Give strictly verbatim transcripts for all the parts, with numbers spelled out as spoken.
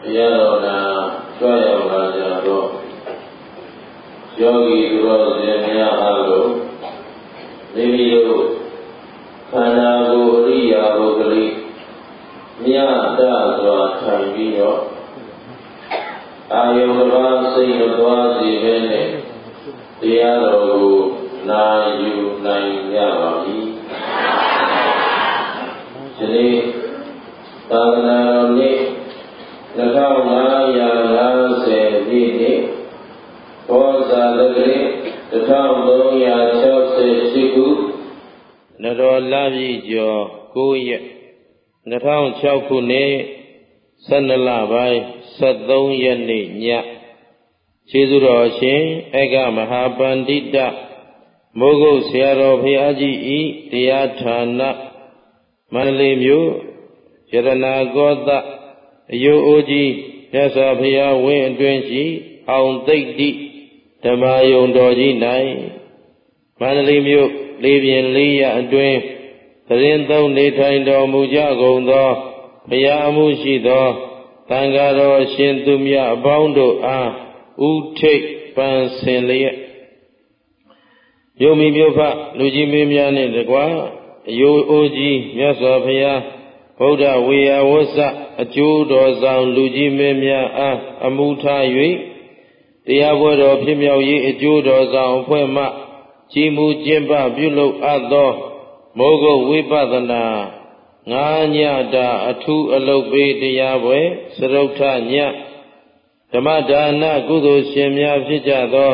တရားတော်နာကြွရောက်လာကြတော့ယောဂီသူတော်စင်များအားလုံးမိမိတို့ခန္ဓာကိုယ်အရိယာပုဂ္ဂလိမြတ်တစွာထိုင်ပြီးတော့အာယုံတစ်ပါးစိတ်မသွားစေဘဲနဲ့တရားတော်ကိုနာယူနိုင်ကြပါပြီ။ဒီနေ့သာသနာတော်နေ့နှစ်ထောင်ငါးရာငါးဆယ်ပြည့်နှစ်ဘောဇာတက္ကရာတစ်ထောင်သုံးရာခြောက်ဆယ်ရှစ်ခုနတော်လပြည့်ကျော်ကိုးရက်နှစ်ထောင်ခြောက်ခုနှစ်ဆယ်နှစ်လပိုင်းဆယ်သုံးရက်နေ့ညကျေးဇူးတော်ရှင်ဧကမဟာပန္တိတမိုးကုတ်ဆရာတော်ဘုရားကြီးဤတရားဌာနမန္တလေးမြို့ရတနာကောသအယိုအိုကြီးမြတ်စွာဘုရားဝင်းအတွင်းရှိအောင်သိတ္တိဓမ္မယုံတော်ကြီး၌မန္တလေးမြို့လေးပြင်လေးရအတွင်းသတင်းသုံးနေထိုင်တော်မူကြကုန်သောဘုရားအမှုရှိသောသံဃာတော်ရှင်သူမြတ်အပေါင်းတို့အားဥထိပ်ပန်းဆင်လျက်မြို့မိမြို့ဖလူကြီးမင်းများနှင့်တကွာအယိုအိုကြီးမြတ်စွာဘုရားဗုဒ္ဓဝေယဝဆအကျိုးတော်ဆောင်လူကြီးမင်းများအားအမှုထား၍တရားပွဲတော်ဖြစ်မြောက်ရေးအကျိုးတော်ဆောင်အဖွဲ့မှကြီးမှုကျင့်ပပြုလုပ်အပ်သောမိုးကုတ်ဝိပဿနာငါးညတာအထူးအလုပ်ပေးတရားပွဲစရုပ်ထညဓမ္မဒါနကုသိုလ်ရှင်များဖြစ်ကြသော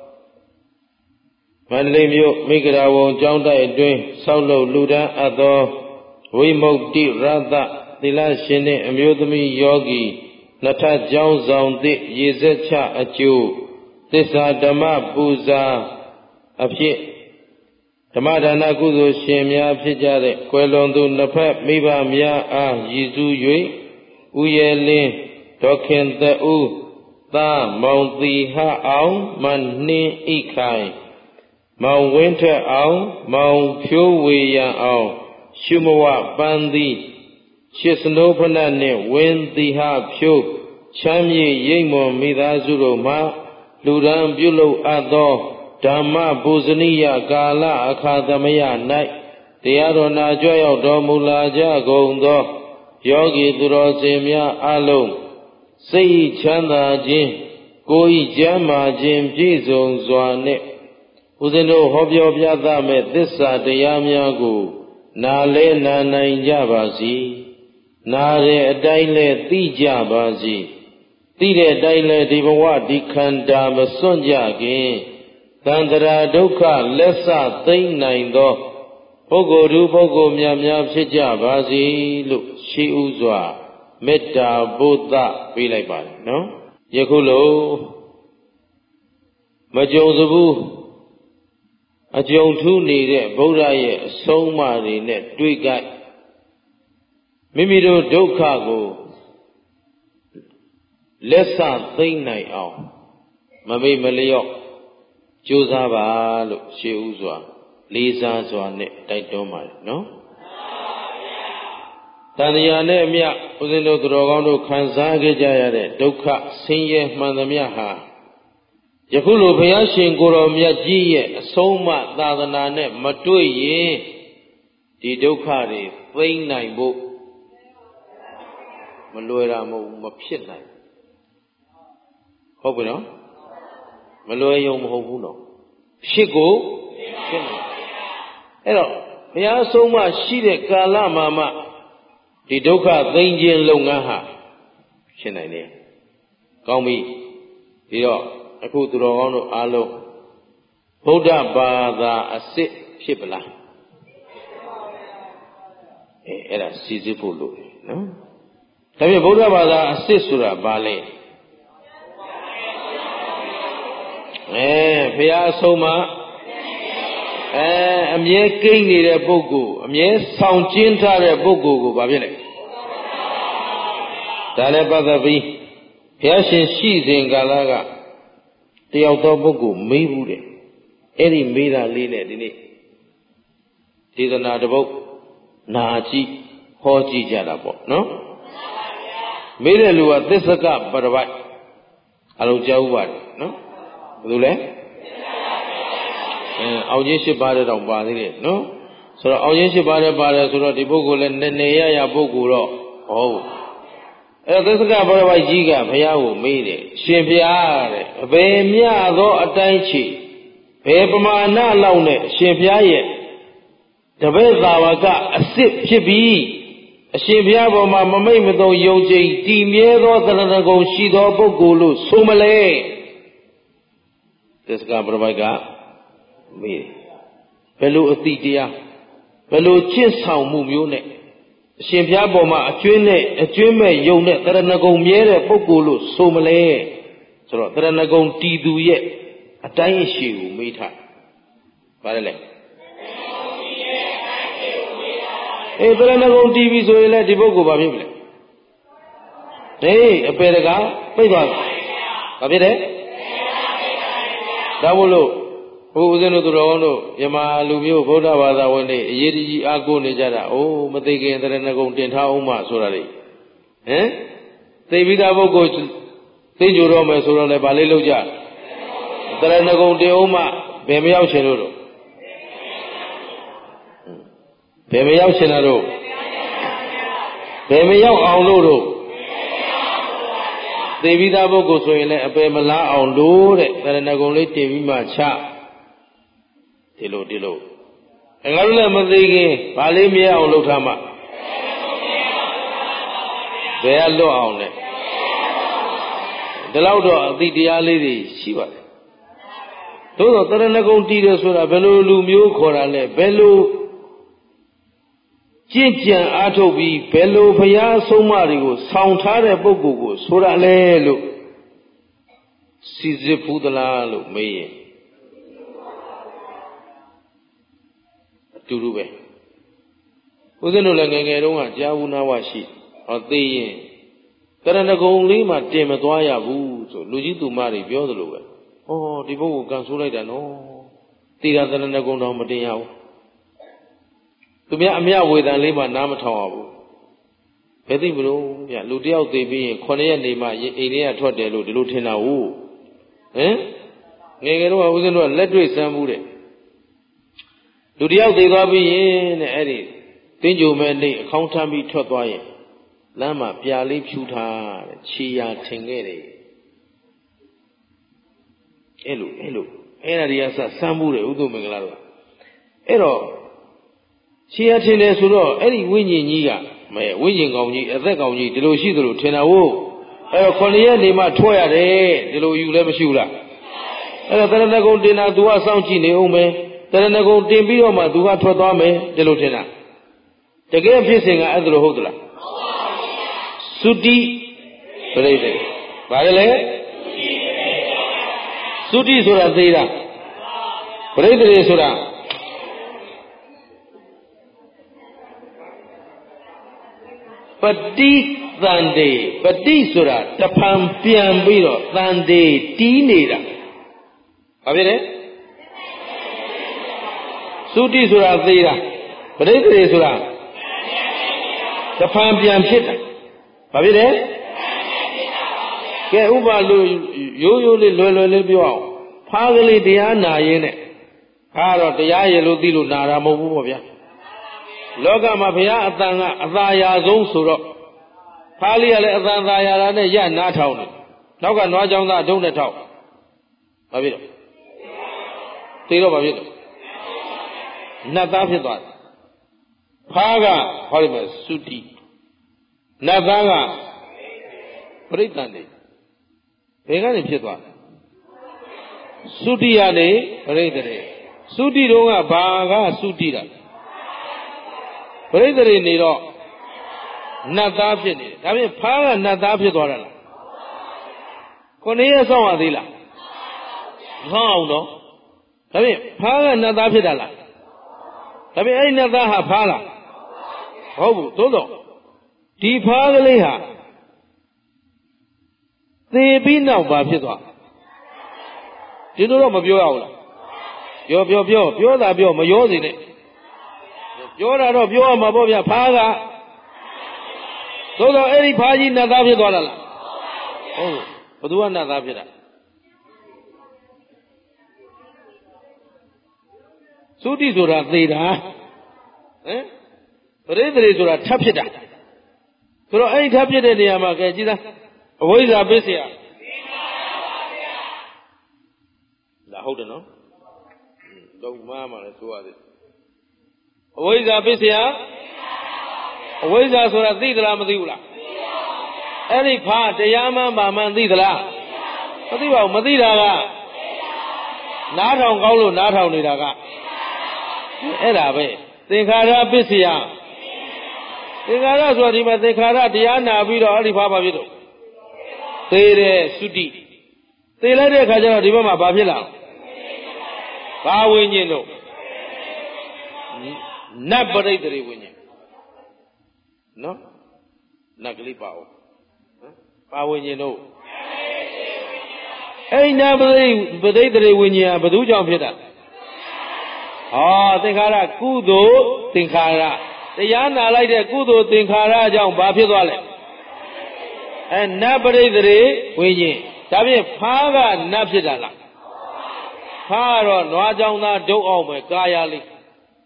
မန္တလေးမြို့မိဂရာဝုံကျောင်းတိုက်အတွင်းဆောက်လုပ်လူဒန်းအပ်သောဝိမု ക്തി ရသသီလရှင်နှင့်အမျိုးသမီးယောဂီနှစ်ထပ်ကျောင်းဆောင်သည့်ရေစက်ချအကျိုးသစ္စာဓမ္မပူဇာအဖြစ်ဓမ္မဒါနကုသိုလ်ရှင်များဖြစ်ကြတဲ့ကွယ်လွန်သူနှစ်ဖက်မိဘများအားရည်စူး၍ဥယျာဉ်လင်းဒေါခင်သက်ဦးသာမောင်သီဟအောင်မနှင်းဣခိုင်မောင်ဝင်းထက်အောင်မောင်ဖြိုးဝေရန်အောင်ရှုမဝပန်းသည်ရှစ်စနိုးဖနတ်နှင့်ဝင်းသီဟဖြိုးချမ်းမြေရိပ်မွန်မိသားစုတို့မှလူရန်ပြုလုပ်အပ်သောဓမ္မပူဇနိယကာလအခါသမယ၌တရားတော်နာကြွရောက်တော်မူလာကြကုန်သောယောဂီသူတော်စင်များအလုံးစိတ်ချမ်းသာခြင်းကိုယ်ဤကျမ်းမာခြင်းပြည့်စုံစွာနှင့်ဦးဇင်းတို့ဟောပြောပြသမဲ့သစ္စာတရားများကိုနာလဲနာနိုင်ကြပါစေနာတဲ့အတိုင်းလဲသိကြပါစေသိတဲ့အတိုင်းလဲဒီဘဝဒီခန္ဓာမစွန့်ကြခင်သန္တရာဒုက္ခလက်ဆသိမ့်နိုင်သောပုဂ္ဂိုလ်သူပုဂ္ဂိုလ်များများဖြစ်ကြပါစေလို့ရှိဥစွာမေတ္တာဘုဒ္ဓပေးလိုက်ပါတယ်နော်ယခုလိုမကြုံစဘူးအကြုံထူးနေတဲ့ဗုဒ္ဓရဲ့အဆုံးအမတွေနဲ့တွေ့ကြမိမိတို့ဒုက္ခကိုလက်ဆသိမ့်နိုင်အောင်မမေ့မလျော့ကြိုးစားပါလို့ရှေးဥစွာလေးစားစွာနဲ့တိုက်တွန်းပါတယ်နော်တန်တရားနဲ့အမျှဦးဇင်းတို့သူတော်ကောင်းတို့ခံစားခဲ့ကြရတဲ့ဒုက္ခဆင်းရဲမှန်သမျှဟာယခုလိုဘုရားရှင်ကိုယ်တော်မြတ်ကြီးရဲ့အဆုံးအမသာသနာနဲ့မတွေ့ရင်ဒီဒုက္ခတွေသိမ့်နိုင်ဖို့မလွယ်တာမဟုတ်မဖြစ်နိုင်ဟုတ်ပြီနော်မလွယ်ရုံမဟုတ်ဘူးနော်ဖြစ်ကိုဖြစ်နိုင်အဲ့တော့ဘုရားအဆုံးအမရှိတဲ့ကာလမှာမှဒီဒုက္ခသိမ့်ခြင်းလုပ်ငန်းဟာဖြစ်နိုင်တယ်ကောင်းပြီဒီတော့အခုသူတော်ကောင်းတို့အားလုံးဗုဒ္ဓဘာသာအစစ်ဖြစ်ပလားအဲအဲ့ဒါစီစစ်ဖို့လိုတယ်နော်ဒါပြင်ဗုဒ္ဓဘာသာအစစ်ဆိုတာဘာလဲအဲဘုရားအဆုံးအမအဲအမြဲကိန်းနေတဲ့ပုဂ္ဂိုလ်အမြဲဆောင်ကျင်းထားတဲ့ပုဂ္ဂိုလ်ကိုဘာဖြစ်လဲဒါလည်းပတ်သက်ပြီးဘုရားရှင်ရှိစဉ်ကာလကတယောက်သောပုဂ္ဂိုလ်မေးဘူးတဲ့အဲ့ဒီမေးတာလေးနဲ့ဒီနေ့ဒေသနာတစ်ပုဒ်နာကြည့်ဟောကြည့်ကြတာပေါ့နော်မေးတဲ့လူကသစ္စကပရပိုက်အလုံးကြောက်ပါတယ်နော်ဘယ်လိုလဲအဲအောင်ချင်း၈ပါးတဲ့တောင်ပါသေးတယ်နော်ဆိုတော့အောင်ချင်း၈ပါးတဲ့ပါတယ်ဆိုတော့ဒီပုဂ္ဂိုလ်လည်းနေနေရရပုဂ္ဂိုလ်တော့ဟုတ်အဲသစ္စကပရပိုက်ကြီးကဘုရားကိုမေးတယ်ရှင်ဘုရားတဲ့အဘယ်မြသောအတိုင်းချီဘယ်ပမာဏလောက်နဲ့ရှင်ဘုရားရဲ့တပည့်သာဝကအစ်စ်ဖြစ်ပြီးအရှင်ဘုရားပေါ်မှာမမိတ်မသုံးယုံကြည်တည်မြဲသောသရဏဂုံရှိသောပုဂ္ဂိုလ်လို့ဆိုမလဲသစ္စကပရပိုက်ကမေးဘယ်လိုအတိတရားဘယ်လိုကျင့်ဆောင်မှုမျိုးနဲ့အရှင်ဘုရားပေါ်မှာအကျွင်းနဲ့အကျွင်းမဲ့ယုံနဲ့သရဏဂုံမြဲတဲ့ပုဂ္ဂိုလ်လို့ဆိုမလဲဆိုတော့သရဏဂုံတည်သူရဲ့အတိုင်းအရှိကိုမေးထားပါတယ်လေအေးသရဏဂုံတည်ပြီဆိုရင်လည်းဒီပုဂ္ဂိုလ်ဘာဖြစ်မလဲဟေးအပေတကာပြိတ်သွားဘာဖြစ်လဲဒါမို့လို့ဘုရားဦးဇင်းတို့သူတော်ကောင်းတို့မြမလူမျိုးဗုဒ္ဓဘာသာဝင်တွေအရေးကြီးအားကိုးနေကြတာအိုးမသိခင်သရဏဂုံတင်ထားအောင်မှဆိုတာလေဟမ်သိပြီးသားပုဂ္ဂိုလ်သိကြတော့မယ်ဆိုတော့လည်းဗာလေးလောက်ကြသရဏဂုံတင်အောင်မှဘယ်မရောက်ချင်လို့တော့ဘယ်မရောက်ချင်တာတော့ဘယ်မရောက်အောင်လို့တော့သိပြီးသားပုဂ္ဂိုလ်ဆိုရင်လည်းအပယ်မလားအောင်လို့တဲ့သရဏဂုံလေးတင်ပြီးမှချဒီလိုဒီလိုငါတို့လည်းမသိခင်ဗာလေးမြဲအောင်လုပ်ထားမှဘယ်ကလွတ်အောင်လဲဒီလောက်တော့အတိတရားလေးတွေရှိပါတယ်သို့သောသရဏဂုံတည်တယ်ဆိုတာဘယ်လိုလူမျိုးခေါ်တာလဲဘယ်လိုကြင်ကြံအားထုတ်ပြီးဘယ်လိုဘုရားဆုံးမတွေကိုဆောင်ထားတဲ့ပုဂ္ဂိုလ်ကိုဆိုတာလဲလို့စီစစ်ဖူးသလားလို့မေးရင်အတူတူပဲဦးဇင်းတို့လည်းငယ်ငယ်တုန်းကကြားဘူးနာဝရှိဟောသိရင်ကရဏဂုံလေးမှတင်မသွားရဘူးဆိုလူကြီးသူမတွေပြောသလိုပဲဩဒီပုဂ္ဂိုလ်ကန်ဆိုးလိုက်တာနော်တိရသရဏဂုံတော်မတင်ရဘူးသူများအမြဝေဒံလေးမှနားမထောင်ရဘူးဘယ်သိမလို့ဗျလူတယောက်သိပြီးရင်ခုနှစ်ရက်နေမှအိမ်ထဲကထွက်တယ်လို့ဒီလိုထင်တာဟုတ်ဟမ်ငယ်ငယ်တော့ဦးဇင်းတို့ကလက်တွေ့စမ်းမှုတဲ့လူတယောက်သိသွားပြီးရင်တဲ့အဲ့ဒီတင်းကြိုမဲ့နေအခေါင်းထမ်းပြီးထွက်သွားရင်လမ်းမှာပြာလေးဖြူထားတဲ့ခြေရာထင်ခဲ့တယ်အဲ့လိုအဲ့လိုအဲ့ဒါတွေကစစမ်းမှုတယ်ဥဒ္ဓမင်္ဂလာတော့အဲ့တော့ခြေရာထင်တယ်ဆိုတော့အဲ့ဒီဝိညာဉ်ကြီးကမဲဝိညာဉ်ကောင်ကြီးအသက်ကောင်ကြီးဒီလိုရှိသလိုထင်တာဟုတ်အဲ့တော့ခொနည်းရက်နေမှထွက်ရတယ်ဒီလိုယူလည်းမရှိဘူးလားအဲ့တော့တရဏဂုံတင်တာ तू ကစောင့်ကြည့်နေအောင်ပဲတရဏဂုံတင်ပြီးတော့မှ तू ကထွက်သွားမယ်ဒီလိုထင်တာတကယ်ဖြစ်စဉ်ကအဲ့ဒါလိုဟုတ်သလားသုတိပြိတ္တိဘာလဲလဲသုတိဆိုတာသိတာပြိတ္တိဆိုတာပฏิသန္တေပฏิဆိုတာတဖန်ပြန်ပြီးတော့သန္တေတီးနေတာဘာဖြစ်လဲသုတိဆိုတာသိတာပရိသေဆိုတာတဖန်ပြန်ဖြစ်တာဘာဖြစ်လဲကဲဥပါလို့ရိုးရိုးလေးလွယ်လွယ်လေးပြောအောင်ဖားကလေးတရားနာရင်းနဲ့ဖားတော့တရားရလို့သိလို့နာတာမဟုတ်ဘူးပေါ့ဗျာလောကမှာဘုရားအတန်ကအသာရာဆုံးဆိုတော့ဖားလေးကလည်းအတန်သာရာတာနဲ့ရနားထောင်တယ်နောက်ကနွားကြောင်သားအထုံးနဲ့ထောက်ဘာဖြစ်တော့သိတော့ဘာဖြစ်တော့နတ်သားဖြစ်သွားတယ်ဖားကဟောဒီမှာသုတိနတ်သားကပရိသန္တိဘယ်ကနေဖြစ်သွားလဲသုတိကနေပရိသေသုတိတုန်းကဘာကသုတိတာပရိသေနေတော့နတ်သားဖြစ်နေတယ်ဒါဖြင့်ဖားကနတ်သားဖြစ်သွားတာလားခုနှစ်ရက်ဆောင်ရသေးလားမဆောင်အောင်တော့ဒါဖြင့်ဖားကနတ်သားဖြစ်တာလားဒါဖြင့်အဲ့ဒီနတ်သားဟာဖားလားဟုတ်ဘူးသို့တော့ဒီဖားကလေးဟာသေပြီးနောက်ဘာဖြစ်သွားဒီလိုတော့မပြောရဘူးလားပြောပြောပြောပြောတာပြောမရောစေနဲ့ပြောတာတော့ပြောရမှာပေါ့ဗျာဖားကဟသို့တော့အဲ့ဒီဖားကြီးနတ်သားဖြစ်သွားတာလားဟုတ်ဘသူကနတ်သားဖြစ်တာသုတိဆိုတာသေတာဟမ်ပရိသေဆိုတာထပ်ဖြစ်တာဆိုတော့အဲ့ဒီထပ်ဖြစ်တဲ့နေရာမှာကဲကြည်သားအဝိဇ္ဇာပစ္စယလာဟုတ်တယ်နော်တော့မှားမှလည်းဆိုရသေးအဝိဇ္ဇာပစ္စယအဝိဇ္ဇာဆိုတာသိသလားမသိဘူးလားအဲ့ဒီဖားတရားမှန်ပါမှန်သိသလားမသိပါဘူးမသိတာကနားထောင်ကောင်းလို့နားထောင်နေတာကအဲ့ဒါပဲသင်္ခါရပစ္စယသင်္ခါရဆိုတာဒီမှာသင်္ခါရတရားနာပြီးတော့အဲ့ဒီဖားပါဖြစ်တော့သေတယ်သုတိသေလိုက်တဲ့အခါကျတော့ဒီဘက်မှာဘာဖြစ်လာဘာဝိညာဉ်တို့နတ်ပရိသေဝိညာဉ်နော်နတ်ကလေးပါအောင်ဘာဝိညာဉ်တို့အဲ့ဒီနတ်ပရိပရိသေဝိညာဉ်ကဘယ်သူကြောင့်ဖြစ်တာဟောသင်္ခါရကုသိုလ်သင်္ခါရတရားနာလိုက်တဲ့ကုသိုလ်သင်္ခါရကြောင့်ဘာဖြစ်သွားလဲအဲနတ်ပရိသေဝိညာဉ်ဒါဖြင့်ဖားကနတ်ဖြစ်တာလားဖားတော့နွားကြောင်သားဒုတ်အောင်ပဲကာယလေးဟ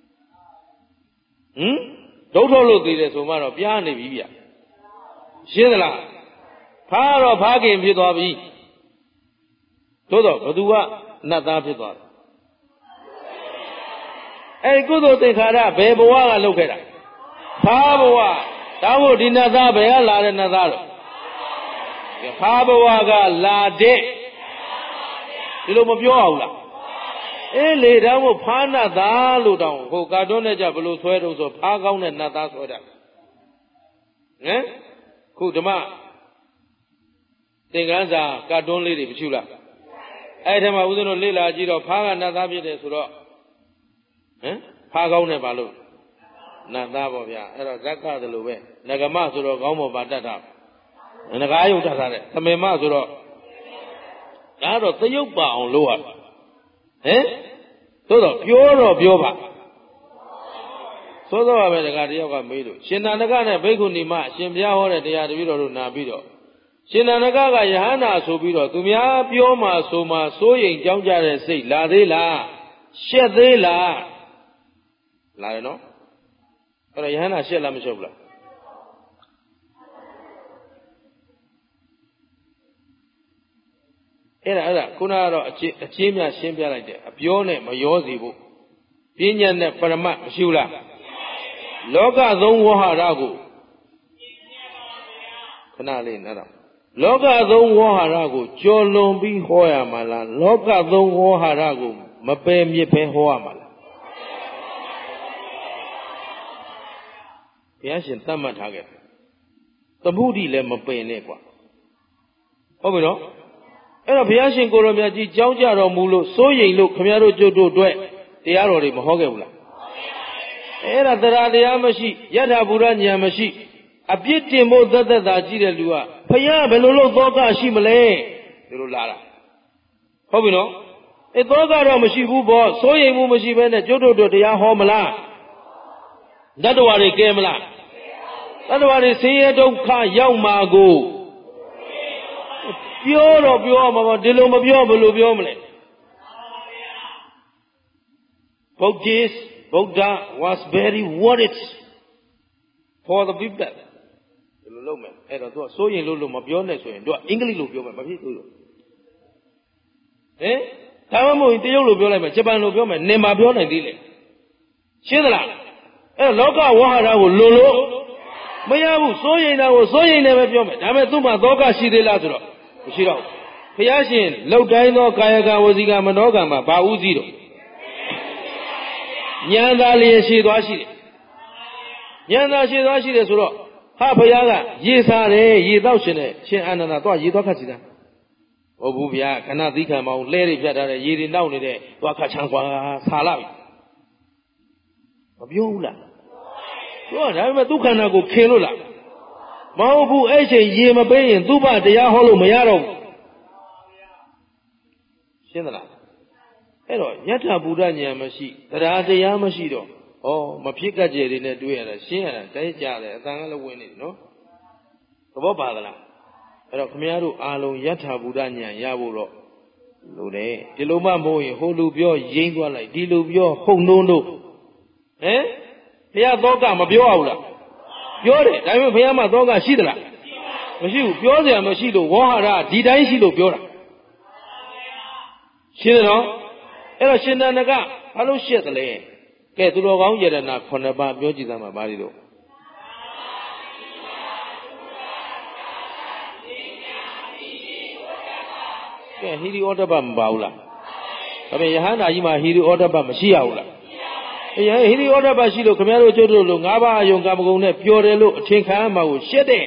မ်ဒုတ်ထုတ်လို့သေးတယ်ဆိုမှတော့ပြားနေပြီဗျရှင်းသလားဖားတော့ဖားခင်ဖြစ်သွားပြီသို့တော့ဘသူကနတ်သားဖြစ်သွားတယ်အဲ့ဒီကုသိုလ်သင်္ခါရဘယ်ဘဝကလုပ်ခဲ့တာဖားဘဝဒါမို့ဒီနတ်သားဘယ်ကလာတဲ့နတ်သားတော့ဖားဘဝကလာတဲ့ဒီလိုမပြောအောင်လားအေးလေဒါမို့ဖားနတ်သားလို့တောင်းဟိုကာတွန်းနဲ့ကြဘလို့ဆွဲတော့ဆိုဖားကောင်းတဲ့နတ်သားဆွဲတာဟမ်ခုဓမ္မသင်္ကန်းစာကာတွန်းလေးတွေမရှိလားအဲ့ဒီမှာဦးဇင်းတို့လေ့လာကြည့်တော့ဖားကနတ်သားဖြစ်တယ်ဆိုတော့ဟမ်ဖားကောင်းတယ်ဘာလို့နတ်သားပေါ့ဗျာအဲ့တော့ဇက်ကသလိုပဲနဂမဆိုတော့ကောင်းပေါ်ပါတတ်တာငကားယုတ်တတ်တာတဲ့သမေမဆိုတော့ဒါတော့သရုပ်ပါအောင်လုပ်ရဟမ်သို့တော့ပြောတော့ပြောပါသို့တော့ပဲတခါတယောက်ကမေးလို့ရှင်နန္ဒကနဲ့ဘိက္ခုနီမအရှင်ဘုရားဟောတဲ့တရားတပည့်တော်တို့နာပြီးတော့ရှင်နန္ဒကကယဟန္တာဆိုပြီးတော့သူများပြောမှဆိုမှစိုးရိမ်ကြောင်းကြတဲ့စိတ်လာသေးလားရှက်သေးလားလာတယ်နော်အဲ့တော့ယဟန္တာရှက်လားမရှက်ဘူးလားအဲ့ဒါအဲ့ဒါခုနကတော့အချင်းအချင်းများရှင်းပြလိုက်တယ်အပြောနဲ့မရောစီဖို့ပညာနဲ့ပရမတ်မရှိဘူးလားလောကသုံးဝဟရကိုခဏလေးနားတော့လောကသုံးဝဟရကိုကြော်လွန်ပြီးဟောရမှာလားလောကသုံးဝဟရကိုမပယ်မြစ်ပဲဟောရမှာလားဘုရားရှင်သတ်မှတ်ထားခဲ့သမုဒိလည်းမပယ်နဲ့ကွာဟုတ်ပြီနော်အဲ့တော့ဘုရားရှင်ကိုရောမြတ်ကြီးကြောင်းကြတော်မူလို့စိုးရိမ်လို့ခမရတို့ကျွတ်တို့အတွက်တရားတော်တွေမဟောခဲ့ဘူးလားအဲ့ဒါတရားတရားမရှိယထာဘူရဉာဏ်မရှိအပြစ်တင်ဖို့သက်သက်သာကြည့်တဲ့လူကဘုရားဘယ်လိုလုပ်သောကရှိမလဲဒီလိုလာတာဟုတ်ပြီနော်အဲ့သောကတော့မရှိဘူးပေါ့စိုးရိမ်မှုမရှိဘဲနဲ့ကျွတ်တို့တို့တရားဟောမလားတတ္တဝါတွေကဲမလားတတ္တဝါတွေဆင်းရဲဒုက္ခရောက်မှာကိုပြောတော့ပြောမှာပေါ့ဒီလိုမပြောဘယ်လိုပြောမလဲ Buddhist Buddha was very worried for the people ဒီလိုလုပ်မယ်အဲ့တော့သူကစိုးရင်လို့လို့မပြောနဲ့ဆိုရင်သူကအင်္ဂလိပ်လိုပြောမယ်မဖြစ်ဘူးလို့ဟင်ဒါမှမဟုတ်တရုတ်လိုပြောလိုက်မယ်ဂျပန်လိုပြောမယ်နင်မာပြောနိုင်သေးလေရှင်းသလားအဲ့လောကဝဟရာကိုလိုလို့မရဘူးစိုးရင်တာကိုစိုးရင်လည်းပဲပြောမယ်ဒါပေမဲ့သူ့မှာသောကရှိသေးလားဆိုတော့မရှိတော့ဘုရားရှင်လောက်တိုင်းသောကာယကံဝစီကံမနောကံမှာဘာဥစည်းတော့ဉာဏ်သာလျက်ရှိသွားရှိတယ်ဉာဏ်သာရှိသွားရှိတယ်ဆိုတော့ဟာဘုရားကရေစားတယ်ရေတော့ရှင်တယ်ရှင်အာနန္ဒသွားရေသွားခတ်စီတာဟုတ်ဘူးဗျာခဏသီးခံမအောင်လှဲတွေဖြတ်ထားတယ်ရေတွေနောက်နေတဲ့သွားခတ်ချမ်းကွာဆာလာပြီမပြောဘူးလားပြောဒါပေမဲ့သူခန္ဓာကိုခင်လို့လားမဟုတ်ဘူးအဲ့ချိန်ရေမပေးရင်သူ့ဘတရားဟောလို့မရတော့ဘူးရှင်းသလားအဲ့တော့ယထာဘုဒ္ဓဉာဏ်မရှိတရားတရားမရှိတော့ဩမဖြစ်ကကြယ်တွေနဲ့တွေ့ရတာရှင်းရတာတဲကြတယ်အတန်ကလည်းဝင်နေတယ်နော်ဘောပါသလားအဲ့တော့ခမည်းတော်အားလုံးယထာဘုဒ္ဓဉာဏ်ရဖို့တော့လို့တယ်ဒီလိုမှမဟုတ်ရင်ဟိုလူပြောရင်းသွားလိုက်ဒီလူပြောဟုတ်နှုံးတို့ဟမ်ဘုရားသောကမပြောအောင်လားပြောတယ်ဒါပေမဲ့ဘုရားမှာသောကရှိသလားမရှိဘူးပြောစရာမရှိလို့ဝေါဟာရဒီတိုင်းရှိလို့ပြောတာရှင်းတယ်နော်အဲ့တော့ရှင်တန်ကဘာလို့ရှက်သလဲကဲသူတော်ကောင်းယတနာခုနှစ်ပါးပြောကြည့်သမှာပါလိတော့ကဲဟိရိဩတ္တပမပါဘူးလားဒါပေမဲ့ယဟန္တာကြီးမှာဟိရိဩတ္တပမရှိရဘူးလားအေးဟိရိဩတ္တပရှိလို့ခင်ဗျားတို့ကျုပ်တို့လိုငါးပါးအယုံကာမဂုဏ်နဲ့ပျော်တယ်လို့အထင်ခံရမှာကိုရှက်တယ်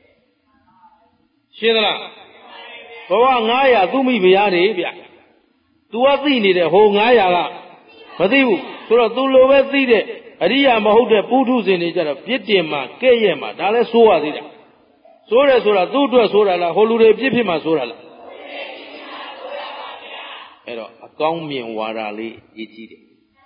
ရှင်းသလားဘဝငါးရာသူမိဖုရားတွေဗျतू ကသိနေတယ်ဟိုငါးရာကမသိဘူးဆိုတော့ तू လိုပဲသိတဲ့အရိယာမဟုတ်တဲ့ပုထုဇဉ်တွေကြတော့ပြစ်တင်မှာကဲ့ရဲ့မှာဒါလဲဆိုးရသေးတာဆိုးတယ်ဆိုတာသူ့အတွက်ဆိုးတာလားဟိုလူတွေပြစ်ဖြစ်မှာဆိုးတာလားအဲ့တော့အကောင်းမြင်ဝါဒလေးရည်ကြီးတယ်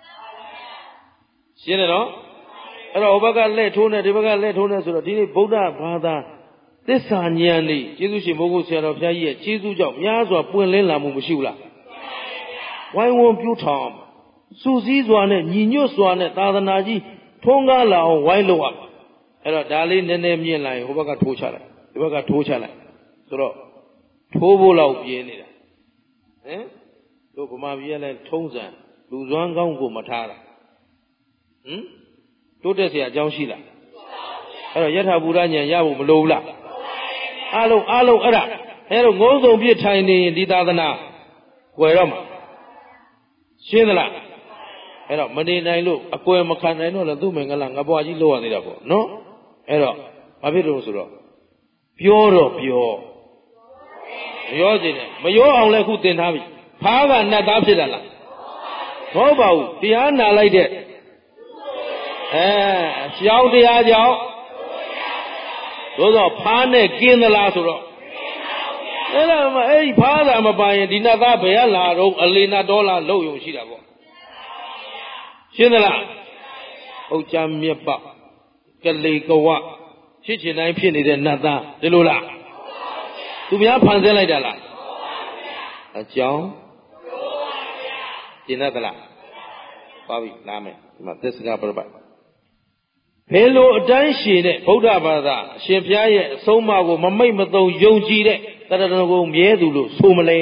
ရှင်းတယ်နော်အဲ့တော့ဟိုဘက်ကလက်ထိုးနေဒီဘက်ကလက်ထိုးနေဆိုတော့ဒီနေ့ဗုဒ္ဓဘာသာသစ္စာဉာဏ်นี่ကျေးဇူးရှင်မိုးကုတ်ဆရာတော်ဘုရားကြီးရဲ့ကျေးဇူးကြောင့်များစွာပွင့်လင်းလာမှုမရှိဘူးလားဝိုင်းဝန်းပြုထောင်စူးစီးစွာနဲ့ညီညွတ်စွာနဲ့သာသနာကြီးထွန်းကားလာအောင်ဝိုင်းလို့ရအဲ့တော့ဒါလေးနည်းနည်းမြင်လာရင်ဟိုဘက်ကထိုးချလိုက်ဒီဘက်ကထိုးချလိုက်ဆိုတော့ထိုးဖို့လောက်ပြင်းနေတာဟင်တို့ဗမာပြည်ကလည်းထုံးစံလူစွမ်းကောင်းကိုမထားတာဟင်တိုးတက်เสียအကြောင်းရှိလားအဲ့တော့ယထာဘုရားဉာဏ်ရဖို့မလိုဘူးလားအားလုံးအားလုံးအဲ့ဒါအဲ့တော့ငုံစုံပြစ်ထိုင်နေရင်ဒီသာသနာကွယ်တော့မှာရှင်းသလားအဲ့တော့မနေနိုင်လို့အကွယ်မခံနိုင်တော့လည်းသူ့မင်္ဂလာငါဘွားကြီးလောက်ရသေးတာပေါ့နော်အဲ့တော့ဘာဖြစ်လို့ဆိုတော့ပြောတော့ပြောမရောစေနဲ့မရောအောင်လည်းခုသင်ထားပြီဖားကနတ်သားဖြစ်တာလားမဟုတ်ပါဘူးတရားနာလိုက်တဲ့အဲကြောင်းတရားကြောင့်သို့သောဖားနဲ့กินသလားဆိုတော့အဲ့ဒါမှအဲ့ဒီဖားတာမပါရင်ဒီနတ်သားဘယ်လာတော့အလီနာဒေါ်လာလောက်ယုံရှိတာပေါ့ရှင်းသလားဟုတ်ကြမြက်ပကလေးကဝဖြစ်ချင်တိုင်းဖြစ်နေတဲ့နတ်သားဒီလိုလားသူများဖန်ဆင်းလိုက်တာလားအကြောင်းကျင်သလားပါပြီနားမယ်ဒီမှာသစ္စကပရပတ်ဘယ်လိုအတိုင်းရှည်တဲ့ဗုဒ္ဓဘာသာအရှင်ဘုရားရဲ့အဆုံးအမကိုမမိတ်မသုံးယုံကြည်တဲ့တရဏဂုံမြဲသူလို့ဆိုမလဲ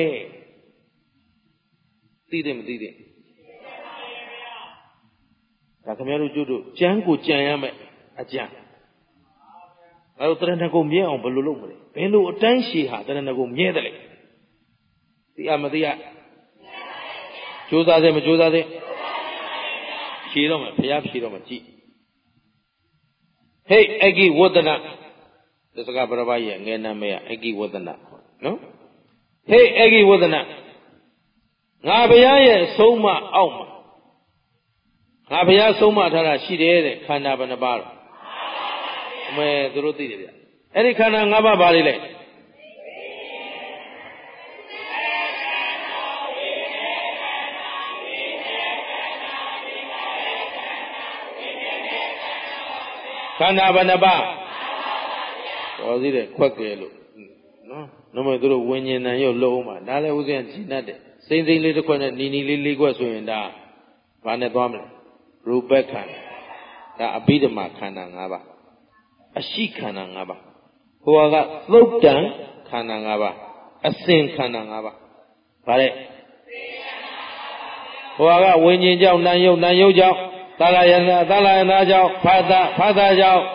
သိတယ်မသိတယ်ဒါခင်ဗျားတို့ကျွတ်တို့ကြမ်းကိုကြံရမယ်အကြံအဲတော့တရဏဂုံမြဲအောင်ဘယ်လိုလုပ်မလဲဘယ်လိုအတိုင်းရှည်ဟာတရဏဂုံမြဲတယ်လေသိအမသိရကြိုးစားစေမကြိုးစားစေဖြေတော့မယ်ဘုရားဖြေတော့မယ်ကြည့်ဟေးအဂိဝဒနာသစ္စကပရပရဲ့ငယ်နာမည်အဂိဝဒနာနော်ဟေးအဂိဝဒနာငါဘုရားရဲ့ဆုံးမအောက်မှာငါဘုရားဆုံးမထားတာရှိတယ်တဲ့ခန္ဓာဘယ်နှပါတော့အမေသူတို့သိတယ်ဗျအဲ့ဒီခန္ဓာ၅ပါးပါလေလေခန္ဓာဘယ်နှပါတော်သေးတယ်ခွက်ကဲလို့နော်နှမတို့တို့ဝิญဉ်တန်ရုပ်လုံးမှာဒါလည်းဥစဉ်ကြည်တတ်တယ်စိမ့်စိမ့်လေးတစ်ခွက်နဲ့နီနီလေးလေးခွက်ဆိုရင်ဒါဘာနဲ့သွားမလဲရူပခန္ဓာဒါအဘိဓမ္မာခန္ဓာ၅ပါးအရှိခန္ဓာ၅ပါးဟိုကသုတ်တံခန္ဓာ၅ပါးအစဉ်ခန္ဓာ၅ပါးဗါတဲ့ဟိုကဝิญဉ်ကြောင့်နာယုတ်နာယုတ်ကြောင့်သာလယနာသာလယနာကြောင့်ဖာသာဖာသာကြောင့်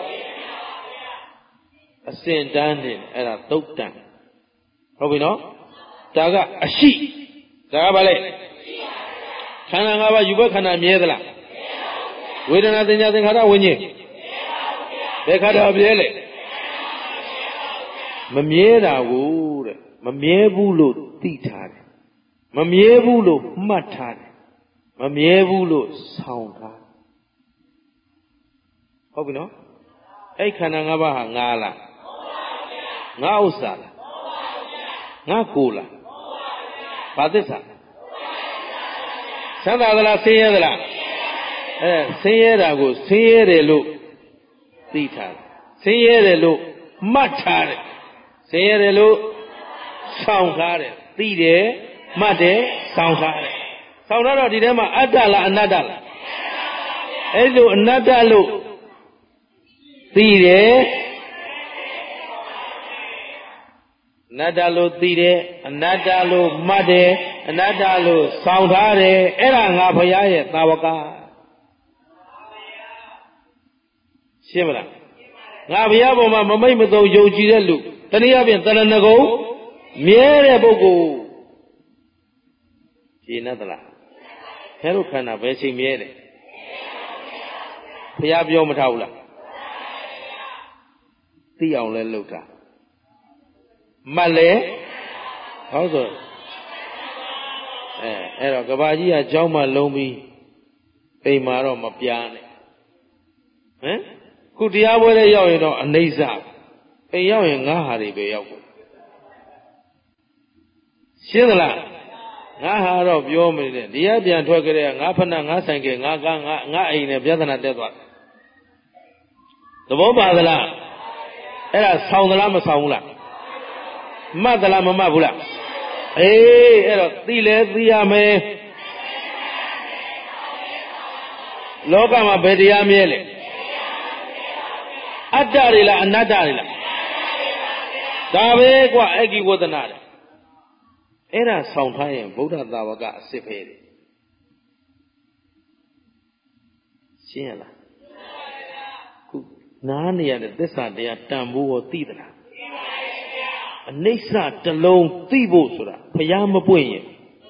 အစဉ်တန်းနေအဲ့ဒါသုတ်တံဟုတ်ပြီနော်ဒါကအရှိဒါကဘာလဲခန္ဓာ၅ပါးယူဘခန္ဓာမြဲသလားဝေဒနာသင်ညာသင်္ခါရဝิญဉ်ဘယ်ခါတော့မြဲလဲမမြဲတာကိုတဲ့မမြဲဘူးလို့သိထားတယ်မမြဲဘူးလို့မှတ်ထားတယ်မမြဲဘူးလို့ဆောင်းထားဟုတ်ပြီနော်အဲ့ခန္ဓာ၅ပါးဟာငါလားငါဥစ္စာလားငါကိုယ်လားဘာသစ္စာသံသာသလားဆင်းရဲသလားအဲဆင်းရဲတာကိုဆင်းရဲတယ်လို့သိထားတယ်ဆင်းရဲတယ်လို့မှတ်ထားတယ်ဆင်းရဲတယ်လို့ဆောင်ထားတယ်သိတယ်မှတ်တယ်ဆောင်ထားတယ်ဆောင်ထားတော့ဒီထဲမှာအတ္တလားအနတ္တလားအဲ့လိုအနတ္တလို့သိတယ်အနတ္တလို့သိတယ်အနတ္တလို့မှတ်တယ်အနတ္တလို့ဆောင်ထားတယ်အဲ့ဒါငါဘုရားရဲ့သာဝကရှင်းမလားငါဘုရားပေါ်မှာမမိတ်မသုံးယုံကြည်တဲ့လူတနည်းအားဖြင့်တရဏဂုံမြဲတဲ့ပုဂ္ဂိုလ်ရှင်းသလားခဲတို့ခန္ဓာဘယ်ချိန်မြဲတယ်ဘုရားပြောမထားဘူးလားသိအောင်လဲလုပ်တာမှတ်လဲဟောဆိုအဲအဲ့တော့ကဘာကြီးကကြောင်းမှလုံးပြီးအိမ်မှာတော့မပြားနဲ့ဟမ်ခုတရားပွဲလေးရောက်ရင်တော့အနိစ္စအိမ်ရောက်ရင်ငါဟာတွေပဲရောက်ကုန်ရှင်းသလားငါဟာတော့ပြောမနေနဲ့တရားပြန်ထွက်ကြတဲ့ငါဖဏငါဆိုင်ကငါကငါငါအိမ်နဲ့ပြဿနာတက်သွားသဘောပါသလားအဲ့ဒါဆောင်းသလားမဆောင်းဘူးလားမှတ်သလားမမှတ်ဘူးလားအေးအဲ့တော့သိလဲသိရမယ်လောကမှာဘယ်တရားမြဲလဲအတ္တတွေလားအနတ္တတွေလားဒါပဲကွာအဂိဝဒနာတယ်အဲ့ဒါဆောင်ထားရင်ဗုဒ္ဓသာဝကအစစ်ဖဲတယ်ရှင်းရလားခုနားနေရတဲ့သစ္စာတရားတန်ဖိုးကိုသိသလားအနိစ္စတလုံးသိဖို့ဆိုတာဘုရားမပွင့်ရင်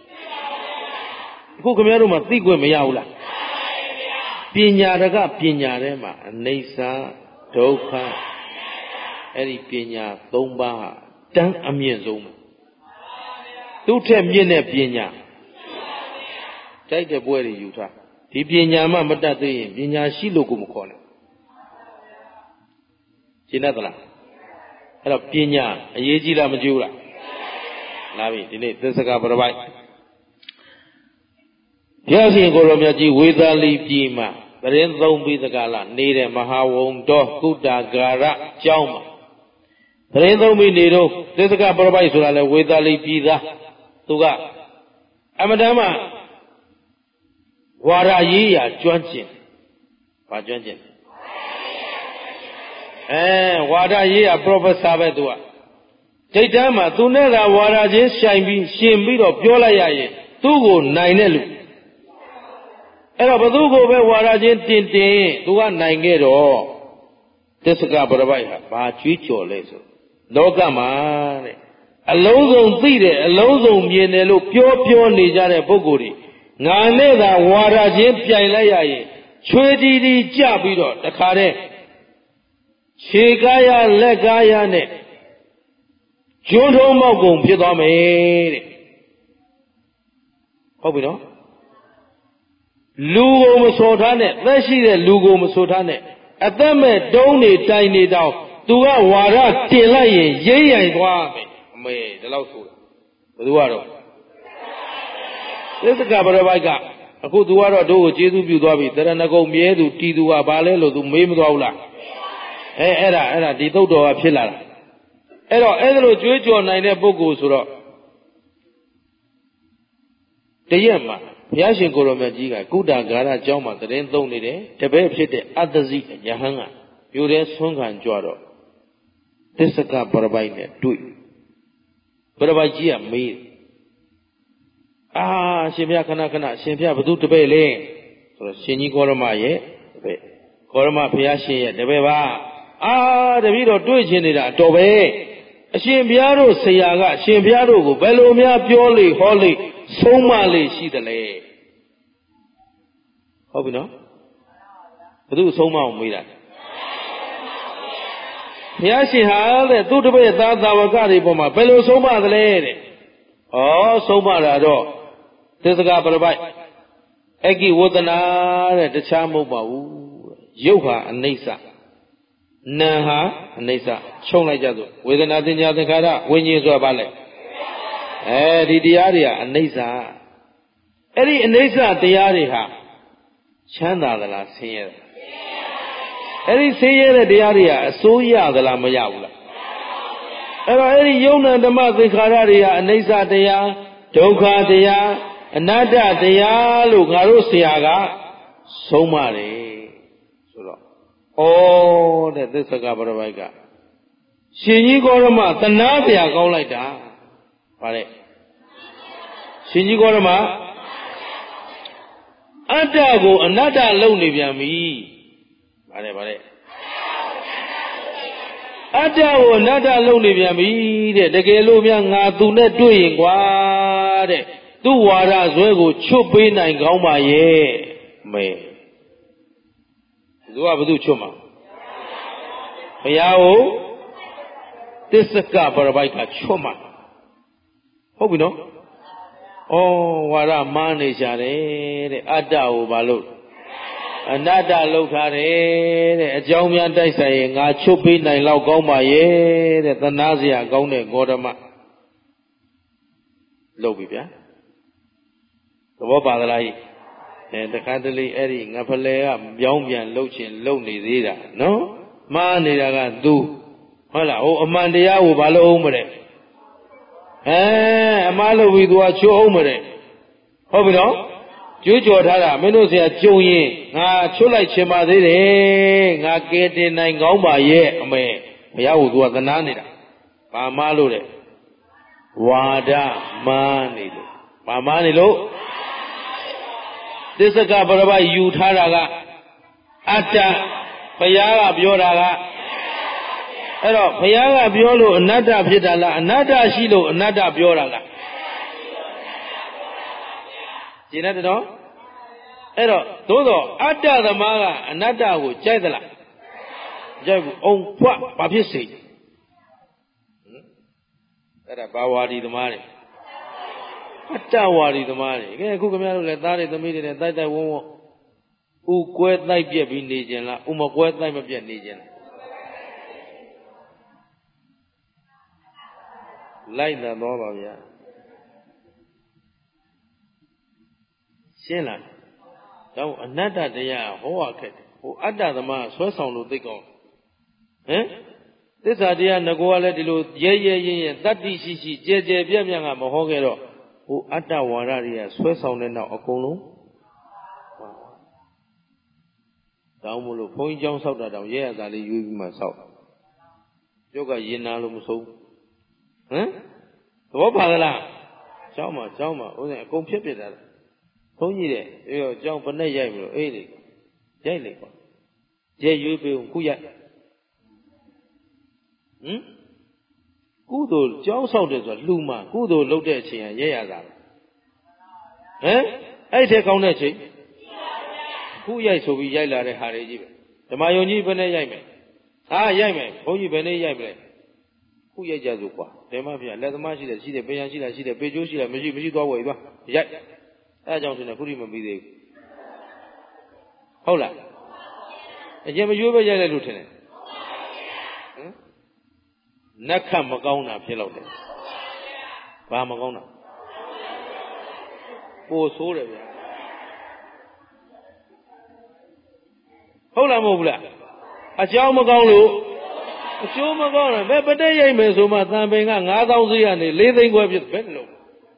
အခုခင်ဗျားတို့မှသိခွင့်မရဘူးလားပညာတကပညာထဲမှာအနိစ္စဒုက္ခအဲ့ဒီပညာ၃ပါးတန်းအမြင့်ဆုံးပဲသူ့ထက်မြင့်တဲ့ပညာတိုက်တဲ့ပွဲတွေယူထားဒီပညာမှမတတ်သေးရင်ပညာရှိလို့ကိုမခေါ်နဲ့ရှင်းတတ်လားအဲ့တော့ပညာအရေးကြီးလားမကြီးဘူးလားလာပြီဒီနေ့သစ္စကပရပိုက်ဘုရားရှင်ကိုရောမြတ်ကြီးဝေသာလီပြည်မှာသရင်သုံးပြီးသကလနေတဲ့မဟာဝုံတော်ကုတ္တဂါရကျောင်းမှာသရင်သုံးပြီးနေတော့သစ္စကပရပိုက်ဆိုတာလဲဝေသာလီပြည်သားသူကအမတမ်းမှဝါရရေးရာကျွမ်းကျင်ဘာကျွမ်းကျင်အဲဝါဒရေးရာ professor ပဲသူကဒိဋ္ဌာမှာသူနဲ့ကဝါဒချင်းဆိုင်ပြီးရှင်ပြီးတော့ပြောလိုက်ရရင်သူ့ကိုနိုင်တဲ့လူအဲ့တော့ဘသူကိုပဲဝါဒချင်းတင်တင်သူကနိုင်ခဲ့တော့သစ္စကပရပိုက်ဟာဘာကြွေးကြော်လဲဆိုလောကမှာတဲ့အလုံးစုံသိတယ်အလုံးစုံမြင်တယ်လို့ပြောပြောနေကြတဲ့ပုဂ္ဂိုလ်တွေငါနဲ့သာဝါဒချင်းပြိုင်လိုက်ရရင်ချွေတီတီကြပြီးတော့တခါတည်းခြေကားရလက်ကားရနဲ့ကျွန်းထုံးမောက်ကုန်ဖြစ်သွားမယ်တဲ့ဟုတ်ပြီနော်လူကိုမစော်ထားနဲ့သက်ရှိတဲ့လူကိုမစော်ထားနဲ့အသက်မဲ့တုံးနေတိုင်နေတောင်သူကဝါရတင်လိုက်ရင်ရိမ့်ရိုင်သွားမယ်အမေဒီလောက်ဆိုတာဘယ်သူကတော့သစ္စကပရပိုက်ကအခုသူကတော့တို့ကိုကျေးဇူးပြုသွားပြီတရဏဂုံမြဲသူတီသူကဘာလဲလို့သူမေးမသွားဘူးလားအဲအဲ့ဒါအဲ့ဒါဒီသုတ်တော်ကဖြစ်လာတာအဲ့တော့အဲ့ဒါလိုကြွေးကြော်နိုင်တဲ့ပုဂ္ဂိုလ်ဆိုတော့တရက်မှာဘုရားရှင်ကိုရောမြတ်ကြီးကကုတ္တဂါရအကြောင်းမှာသတင်းသုံးနေတယ်တပည့်ဖြစ်တဲ့အတ္တဇိယဟန်ကမြို့ထဲဆွမ်းခံကြွတော့သစ္စကပရပိုက်နဲ့တွေ့ပရပိုက်ကြီးကမေးအာရှင်ဘုရားခဏခဏရှင်ဘုရားဘသူတပည့်လဲဆိုတော့ရှင်ကြီးကောရမရဲ့တပည့်ကောရမဘုရားရှင်ရဲ့တပည့်ပါအာတပည့်တော်တွေ့ချင်နေတာတော်ပဲအရှင်ဘုရားတို့ဆရာကအရှင်ဘုရားတို့ကိုဘယ်လိုများပြောလေဟောလေဆုံးမလေရှိသလဲဟုတ်ပြီနော်ဘသူဆုံးမအောင်မေးတာဘုရားရှင်ဟာတဲ့သူ့တပည့်သားသာဝကတွေပေါ်မှာဘယ်လိုဆုံးမသလဲတဲ့ဩဆုံးမတာတော့သစ္စကပရပိုက်အဂိဝဒနာတဲ့တခြားမဟုတ်ပါဘူးရုပ်ဟာအနိစ္စနာဟာအနိစ္စခြုံလိုက်ကြစို့ဝေဒနာသင်ညာသင်္ခါရဝိညာဉ်ဆိုတာဘာလဲအဲဒီတရားတွေဟာအနိစ္စအဲ့ဒီအနိစ္စတရားတွေဟာချမ်းသာသလားဆင်းရဲသလားအဲ့ဒီဆင်းရဲတဲ့တရားတွေကအစိုးရသလားမရဘူးလားအဲ့တော့အဲ့ဒီယုံနာဓမ္မသင်္ခါရတွေကအနိစ္စတရားဒုက္ခတရားအနတ္တတရားလို့ငါတို့ဆရာကဆုံးမတယ်ဆိုတော့ဩတဲ့သစ္စာကပရပိုက်ကရှင်ကြီးဂေါရမသနာဆရာကောင်းလိုက်တာဗါတဲ့ရှင်ကြီးဂေါရမအတ္တကိုအနတ္တလုပ်နေပြန်ပြီဗါတဲ့ဗါတဲ့အတ္တကိုအနတ္တလုပ်နေပြန်ပြီတဲ့တကယ်လို့များငါသူနဲ့တွေ့ရင်ကွာတဲ့သူ့ဝါဒဇွဲကိုချွတ်ပေးနိုင်ကောင်းပါရဲ့မဲသူကဘယ်သူချွတ်မှာဘုရားကိုသစ္စကပရပိုက်ကချွတ်မှာဟုတ်ပြီနော်ဩဝါဒမားနေကြတယ်တဲ့အတ္တကိုဘာလို့အနတ္တလောက်ထားတယ်တဲ့အကြောင်းများတိုက်ဆိုင်ရင်ငါချွတ်ပေးနိုင်လောက်ကောင်းပါရဲ့တဲ့သနာစရာကောင်းတဲ့ဂေါတမလုပ်ပြီဗျာသဘောပါသလားဤအဲတခါတလေအဲ့ဒီငါဖလဲကပြောင်းပြန်လှုပ်ချင်လှုပ်နေသေးတာနော်မှားနေတာကသူဟုတ်လားဟိုအမှန်တရားကိုဘာလို့အောင်မလဲအဲအမှားလုပ်ပြီးသူကချိုးအောင်မလဲဟုတ်ပြီနော်ကျွေးကြော်ထားတာမင်းတို့ဆရာကြုံရင်ငါချွတ်လိုက်ချင်ပါသေးတယ်ငါကဲတင်နိုင်ကောင်းပါရဲ့အမေဘုရားကိုသူကသနာနေတာဘာမှလို့တဲ့ဝါဒမားနေလို့ဘာမားနေလို့သစ္စကပရပိုက်ယူထားတာကအတ္တဘုရားကပြောတာကအဲ့တော့ဘုရားကပြောလို့အနတ္တဖြစ်တာလားအနတ္တရှိလို့အနတ္တပြောတာလားကျင်တယ်တော့အဲ့တော့သို့တော့အတ္တသမားကအနတ္တကိုကြိုက်သလားကြိုက်ဘူးအောင်ဖွက်ဘာဖြစ်စေအဲ့ဒါဘာဝါဒီသမားတွေအတ္တဝါဒီသမားတွေကဲအခုခင်ဗျားတို့လည်းသားတွေသမီးတွေနဲ့တိုက်တိုက်ဝုန်းဝုန်းဥကွဲတိုက်ပြက်ပြီးနေကြလားဥမကွဲတိုက်မပြက်နေကြလားလိုက်တာတော့ပါဗျာရှင်းလားတော့အနတ္တတရားဟောရခက်တယ်ဟိုအတ္တသမားဆွဲဆောင်လို့သိကောင်းဟမ်သစ္စာတရားငကောကလည်းဒီလိုရဲရဲရင်ရင်တတ္တိရှိရှိကြဲကြဲပြန့်ပြန့်ကမဟောခဲ့တော့ဟိုအတ္တဝါဒတွေကဆွဲဆောင်တဲ့နောက်အကုန်လုံးတောင်းမလို့ဘုန်းကြီးကျောင်းဆောက်တာတောင်ရဲရတာလေးယူပြီးမှဆောက်ကျုပ်ကရင်နာလို့မဆုံးဟမ်သဘောပါသလားကျောင်းမှာကျောင်းမှာဥစဉ်အကုန်ဖြစ်ပြတာဘုန်းကြီးတဲ့အေးတော့ကျောင်းဘနဲ့ရိုက်မလို့အေးလေရိုက်လေကွာရဲရွေးပေးခုရိုက်ဟမ်ကုသိုလ်ကျောင်းဆောက်တယ်ဆိုတာလှူမှကုသိုလ်လုပ်တဲ့အချိန်ကရဲရတာဟမ်အဲ့ထဲကောင်းတဲ့အချိန်ခုရိုက်ဆိုပြီးရိုက်လာတဲ့ဟာတွေကြီးပဲဓမ္မယုံကြီးဘယ်နဲ့ရိုက်မယ်ဟာရိုက်မယ်ဘုန်းကြီးဘယ်နဲ့ရိုက်မလဲခုရိုက်ကြစို့ကွာဓမ္မပြလက်သမားရှိတယ်ရှိတယ်ပညာရှိတာရှိတယ်ပေကျိုးရှိတယ်မရှိမရှိသွားဝယ်သွားရိုက်အဲအကြောင်းတင်တယ်ခုထိမပြီးသေးဘူးဟုတ်လားအရင်မရွေးပဲရိုက်လိုက်လို့ထင်တယ်ဟမ်နက်ခတ်မကောင်းတာဖြစ်တော့တယ်ဘာမကောင်းတာပိုဆိုးတယ်ဗျာဟုတ်လားမဟုတ်ဘူးလားအကြောင်းမကောင်းလို့အကျိုးမကောင်းတယ်ဘယ်ပတက်ရိုက်မယ်ဆိုမှတန်ပင်ကငါးသောင်းစီကနေလေးသိန်းခွဲဖြစ်ဘယ်လို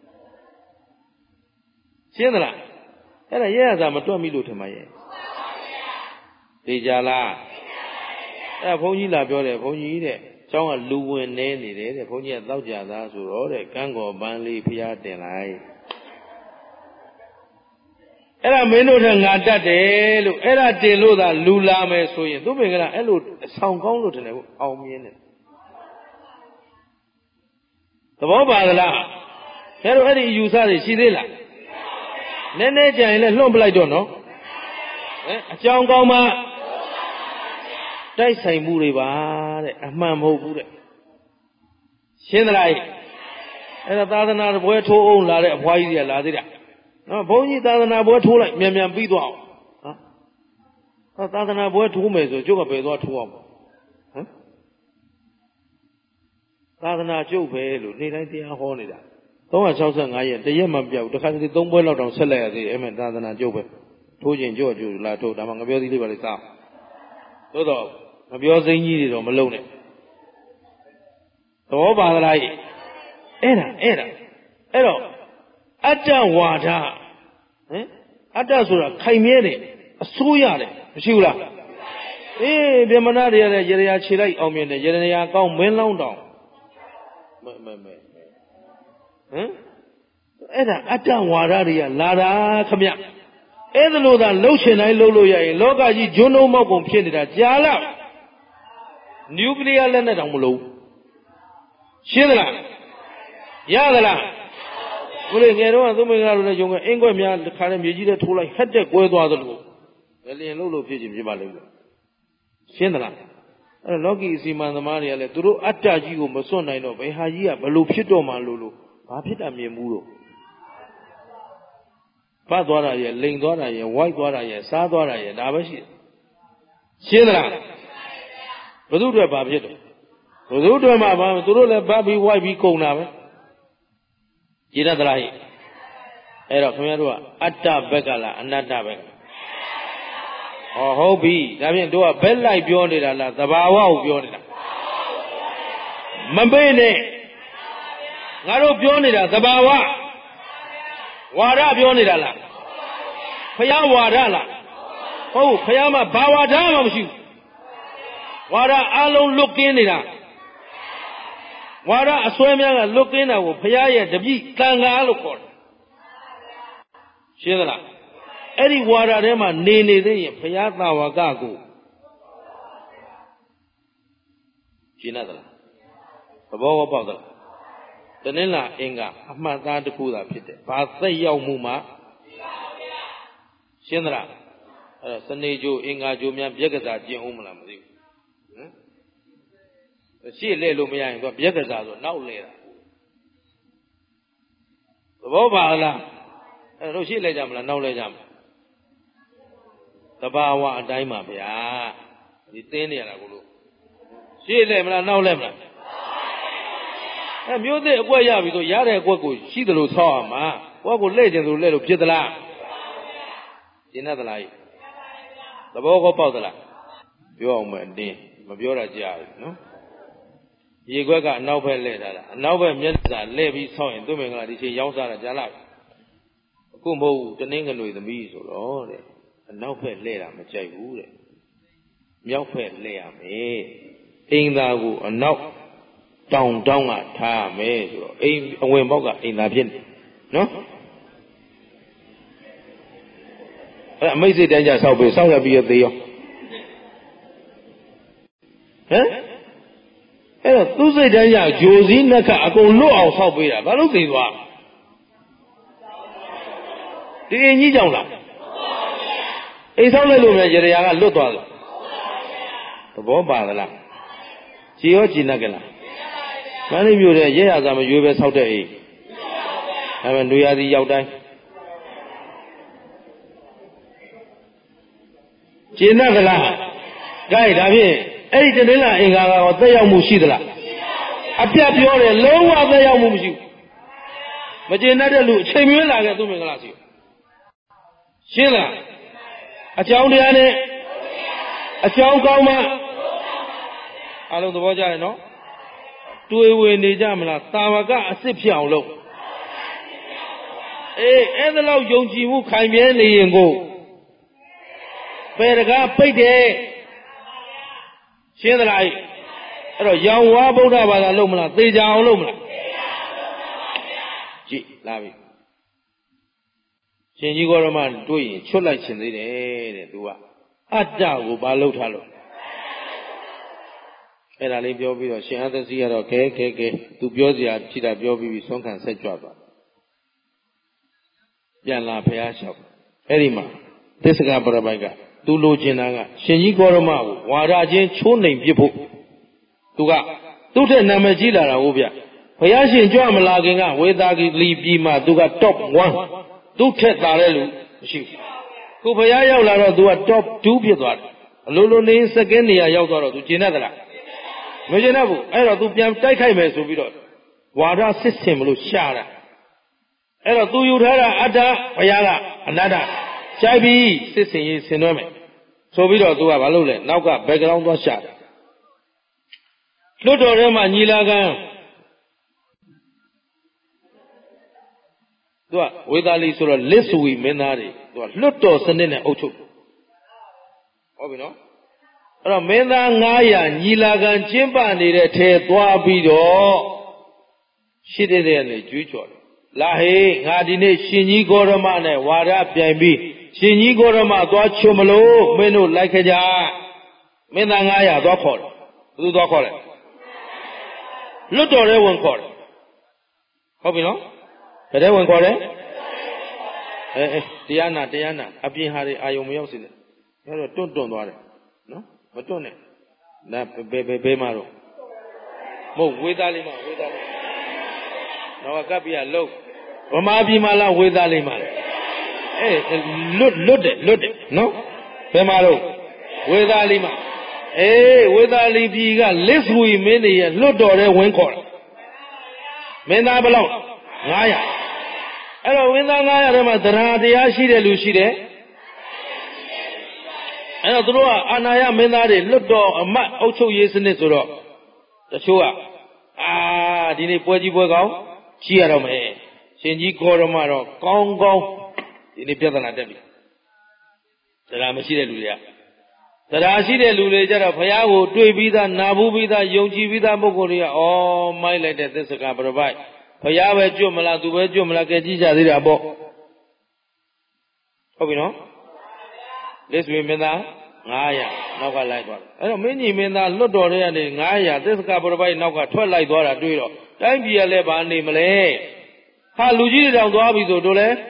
ရှင်းသလားအဲ့ဒါရဲရစာမတွက်မိလို့ထင်ပါရဲ့သိကြလားအဲ့ဘုန်းကြီးလာပြောတယ်ဘုန်းကြီးတဲ့ကျောင်းကလူဝင်နေနေတယ်တဲ့ဘုန်းကြီးကတောက်ကြသားဆိုတော့တဲ့ကန်းကော်ပန်းလေးဖျားတင်လိုက်အဲ့ဒါမင်းတို့ထငါတတ်တယ်လို့အဲ့ဒါတင်လို့သာလူလာမယ်ဆိုရင်သူ့ပင်ကအဲ့လိုအဆောင်ကောင်းလို့ထင်တယ်ကိုအောင်မြင်တယ်သဘောပါသလားအဲ့တော့အဲ့ဒီအယူဆတွေရှိသေးလားနည်းနည်းကြာရင်လည်းလွှင့်ပလိုက်တော့နော်ဟမ်အကြောင်းကောင်းမှတိုက်ဆိုင်မှုတွေပါတဲ့အမှန်မဟုတ်ဘူးတဲ့ရှင်းသလားအဲ့ဒါသာသနာ့ဘွဲထိုးအောင်လာတဲ့အဖွားကြီးတွေကလာသေးတာနော်ဘုန်းကြီးသာသနာဘွဲထိုးလိုက်မြန်မြန်ပြီးသွားအောင်ဟာသာသနာဘွဲထိုးမယ်ဆိုကျုပ်ကဘယ်သွားထိုးအောင်ဟမ်သာသနာကျုပ်ပဲလို့နေ့တိုင်းတရားဟောနေတာသုံးရာ၆ဆယ့်ငါးရက်တရက်မှပြောက်တခါတလေသုံးပွဲလောက်တောင်ဆက်လိုက်ရသေးတယ်အဲ့မဲ့သာသနာကျုပ်ပဲထိုးခြင်းကျုပ်ကျုပ်လာထိုးဒါမှငါပြောသေးလေးပါလေစားဟသို့တော့မပြောစိမ့်ကြီးတွေတော့မလုံးနဲ့သဘောပါသလားအဲ့ဒါအဲ့ဒါအဲ့တော့အတ္တဝါဒဟင်အတ္တဆိုတာခိုင်မြဲတယ်အစိုးရတယ်မရှိဘူးလားအေးဗြဟ္မဏတွေရတဲ့ရေရာခြေလိုက်အောင်မြင်တယ်ရေရာကောင်းမင်းလောင်းတောင်မဲမဲမဲဟင်အဲ့ဒါအတ္တဝါဒတွေကလာတာခမအဲ့ဒါလို့သာလှုပ်ချင်တိုင်းလှုပ်လို့ရရင်လောကကြီးဂျွန်းလုံးမောက်ကုန်ဖြစ်နေတာကြာလားနျူကလ িয়ার လက်နဲ့တောင်မလို့ရှင်းသလားရသလားဘုရားငယ်တော့သုံးမင်္ဂလာလို့လည်းယုံကအင်းကွက်များတစ်ခါနဲ့မြေကြီးနဲ့ထိုးလိုက်ဟက်တက်ကွဲသွားသလိုဘယ်လျင်လှုပ်လို့ဖြစ်ချင်းဖြစ်ပါလိမ့်မယ်ရှင်းသလားအဲ့တော့လောကီအစီမံသမားတွေကလည်းသူတို့အတ္တကြီးကိုမစွန့်နိုင်တော့ဘယ်ဟာကြီးကဘလို့ဖြစ်တော့မှလို့လို့ဘာဖြစ်တာမြင်ဘူးလို့ပတ်သွားတာရဲ့လိန်သွားတာရဲ့ဝိုက်သွားတာရဲ့စားသွားတာရဲ့ဒါပဲရှိတယ်ရှင်းသလားဘယ်သူတွေဘာဖြစ်တယ်ဘယ်သူတွေမှဘာသူတို့လည်းပတ်ပြီးဝိုက်ပြီးကုန်တာပဲကြည်ရသလားဟိအဲ့တော့ခင်ဗျားတို့ကအတ္တဘက်ကလားအနတ္တဘက်ကဟောဟုတ်ပြီဒါဖြင့်တို့ကဘက်လိုက်ပြောနေတာလားသဘာဝကိုပြောနေတာမမေ့နဲ့ငါတို့ပြောနေတာသဘာဝဝါဒပြောနေတာလားဖယားဝါဒလားဟုတ်ဖယားမှာဘာဝါဒမှမရှိဘူးဝါဒအလုံးလွတ်ကင်းနေတာဝါဒအစွဲများကလွတ်ကင်းတာကိုဖယားရဲ့တပိတန်ခါလို့ခေါ်တယ်ရှင်းသလားအဲ့ဒီဝါဒထဲမှာနေနေသေးရင်ဖယားသာဝကကိုရှင်းသလားသဘောဝပေါက်သလားတနင်္လာအင်္ဂါအမှတ်သားတစ်ခုသာဖြစ်တယ်ဘာသက်ရောက်မှုမှရှင်းသလားအဲ့တော့စနေကြိုအင်္ဂါကြိုများပြက်ကစားကျင့်အောင်မလားမသိဘူးဟမ်ရှေ့လဲလို့မရရင်သူကပြက်ကစားဆိုနောက်လဲတာသဘောပါလားအဲ့တော့ရှေ့လဲကြမလားနောက်လဲကြမလားတဘာဝအတိုင်းပါဗျာဒီတင်းနေရတာကိုလို့ရှေ့လဲမလားနောက်လဲမလားအဲမျိုးသစ်အကွက်ရပြီဆိုရတဲ့အကွက်ကိုရှိသလိုဆောက်ရမှာကိုယ့်ကိုလှည့်ကျင်သလိုလှည့်လို့ဖြစ်သလားရှင်းသလားသဘောကောပေါက်သလားပြောအောင်မအတင်းမပြောတာကြားပြီနော်ရေခွက်ကအနောက်ဘက်လှည့်ထားတာအနောက်ဘက်မျက်နှာလှည့်ပြီးဆောက်ရင်သူ့မင်္ဂလာဒီချိန်ရောက်စားတာကြားလားအခုမဟုတ်ဘူးတနင်္ဂနွေသမီးဆိုတော့တဲ့အနောက်ဘက်လှည့်တာမကြိုက်ဘူးတဲ့မြောက်ဘက်လှည့်ရမယ်အိမ်သာကိုအနောက်တောင်တောင်းကထားရမယ်ဆိုတော့အိမ်အဝင်ပေါက်ကအိမ်သာဖြစ်နေနော်အဲ့အမိတ်စိတ်တိုင်းကြဆောက်ပြီးဆောက်ရပြီးရသေးရောဟမ်အဲ့တော့သူ့စိတ်တိုင်းကြဂျိုစည်းနှက်ခအကုန်လွတ်အောင်ဆောက်ပေးတာဘာလို့သိသွားဒီအင်းကြီးကြောင့်လားအိမ်ဆောက်လိုက်လို့လည်းရေရာကလွတ်သွားတယ်သဘောပါသလားကြည်ရောကြည်နှက်ကလားမန္တလေးမြို့တဲ့ရဲရစာမရွေးပဲဆောက်တဲ့အိမ်ဒါပေမဲ့လူရသည်ရောက်တိုင်းကျင်တ်ကလားကြိုက်ဒါဖြင့်အဲ့ဒီတနင်္လာအင်္ဂါကတော့သက်ရောက်မှုရှိသလားအပြတ်ပြောတယ်လုံးဝသက်ရောက်မှုမရှိဘူးမကျင်တ်တဲ့လူအချိန်မွေးလာခဲ့သူ့မင်္ဂလာရှိရှင်းလားအကြောင်းတရားနဲ့အကြောင်းကောင်းမှအားလုံးသဘောကျတယ်နော်တွေ့ဝေနေကြမလားတာဝကအစ်စ်ဖြစ်အောင်လုပ်အေးအဲ့ဒါလောက်ယုံကြည်မှုခိုင်မြဲနေရင်ကိုပယ်တကားပိတ်တယ်ရှင်းသလားအဲ့တော့ရောင်ဝါဗုဒ္ဓဘာသာလုပ်မလားသေချာအောင်လုပ်မလားကြည့်လာပြီရှင်ကြီးကောရမတွေ့ရင်ချွတ်လိုက်ခြင်းသေးတယ်တဲ့သူကအတ္တကိုဘာလုပ်ထားလို့အဲ့ဒါလေးပြောပြီးတော့ရှင်အသက်စီကတော့ခဲခဲခဲသူပြောစရာရှိတာပြောပြီးပြီးဆုံးခံဆက်ကြွသွားပြန်လာဖះလျှောက်အဲ့ဒီမှာသစ္စကပရပိုက်ကသူလိုချင်တာကရှင်ကြီးကောရမကိုဝါဒချင်းချိုးနှိမ်ပစ်ဖို့သူကသူ့ထက်နာမည်ကြီးလာတာဟုတ်ဗျဘုရားရှင်ကြွမလာခင်ကဝေသာဂီလီပြည်မှာသူက top one သူ့ထက်သာတဲ့လူမရှိဘူးခုဘုရားရောက်လာတော့သူက top two ဖြစ်သွားတယ်အလိုလိုနေစကင်းနေရာရောက်သွားတော့သူကျင်တတ်သလားမကျင်တတ်ဘူးအဲ့တော့သူပြန်တိုက်ခိုက်မယ်ဆိုပြီးတော့ဝါဒစစ်စင်မလို့ရှာတာအဲ့တော့သူယူထားတာအတ္တဘုရားကအနတ္တရှိုက်ပြီးစစ်စင်ရေးဆင်နွှဲမယ်ဆိုပြီးတော့သူကဘာလုပ်လဲနောက်က background သွားရှာတယ်လွတ်တော်ထဲမှာညီလာခံသူကဝေသာလီဆိုတော့လစ်ဆွေမင်းသားတွေသူကလွတ်တော်စနစ်နဲ့အုပ်ချုပ်ဟုတ်ပြီနော်အဲ့တော့မင်းသားငါးရာညီလာခံကျင်းပနေတဲ့ထဲသွားပြီးတော့ရှိတဲ့တဲ့နဲ့ကြွေးကြော်တယ်လာဟေးငါဒီနေ့ရှင်ကြီးဂေါရမနဲ့ဝါဒပြိုင်ပြီးရှင်ကြီးဂေါရမသွားချွတ်မလို့မင်းတို့လိုက်ခကြမင်းသားငါးရာသွားခေါ်တယ်ဘယ်သူသွားခေါ်လဲလွတ်တော်ထဲဝင်ခေါ်တယ်ဟုတ်ပြီနော်ဘယ်ထဲဝင်ခေါ်တယ်အဲအဲတရားနာတရားနာအပြင်ဟာတွေအာယုံမရောက်စေနဲ့အဲ့တော့တွန့်တွန့်သွားတယ်နော်မတွန့်နဲ့ဒါဘယ်ဘယ်ဘယ်မှာတော့မဟုတ်ဝေသားလေးမှာဝေသားလေးတော့ကပ်ပြရလုံးဗမာပြည်မှာလားဝေသားလေးမှာအဲလွတ်လွတ်တယ်လွတ်တယ်နော်ဘယ်မှာတော့ဝေသားလေးမှာအေးဝေသားလေးပြည်ကလစ်ဆွေမင်းတွေရဲ့လွတ်တော်ထဲဝင်ခေါ်တာမင်းသားဘယ်လောက်ငါးရာအဲ့တော့ဝင်းသားငါးရာထဲမှာသရဏတရားရှိတဲ့လူရှိတယ်အဲ့တော့သူတို့ကအာနာယမင်းသားတွေလွတ်တော်အမတ်အုပ်ချုပ်ရေးစနစ်ဆိုတော့တချို့ကအာဒီနေ့ပွဲကြီးပွဲကောင်းကြည့်ရတော့မယ်ရှင်ကြီးခေါ်တော့မှတော့ကောင်းကောင်းဒီနေ့ပြဿနာတက်ပြီသရဏမရှိတဲ့လူတွေကသရဏရှိတဲ့လူတွေကြတော့ဘုရားကိုတွေ့ပြီးသားနာဘူးပြီးသားယုံကြည်ပြီးသားပုဂ္ဂိုလ်တွေကဩမိုက်လိုက်တဲ့သစ္စာကပရပိုက်ဘုရားပဲကြွမလားသူပဲကြွမလားကဲကြည့်ကြသေးတာပေါ့ဟုတ်ပြီနော်လက်ဆွေမင်းသားငါးရာနောက်ကလိုက်သွားတယ်အဲ့တော့မင်းကြီးမင်းသားလွတ်တော်ထဲကနေငါးရာသစ္စာကပရပိုက်နောက်ကထွက်လိုက်သွားတာတွေ့တော့တိုင်းပြည်ကလည်းဘာနေမလဲဟာလူကြီးတွေတောင်သွားပြီဆိုတို့လဲ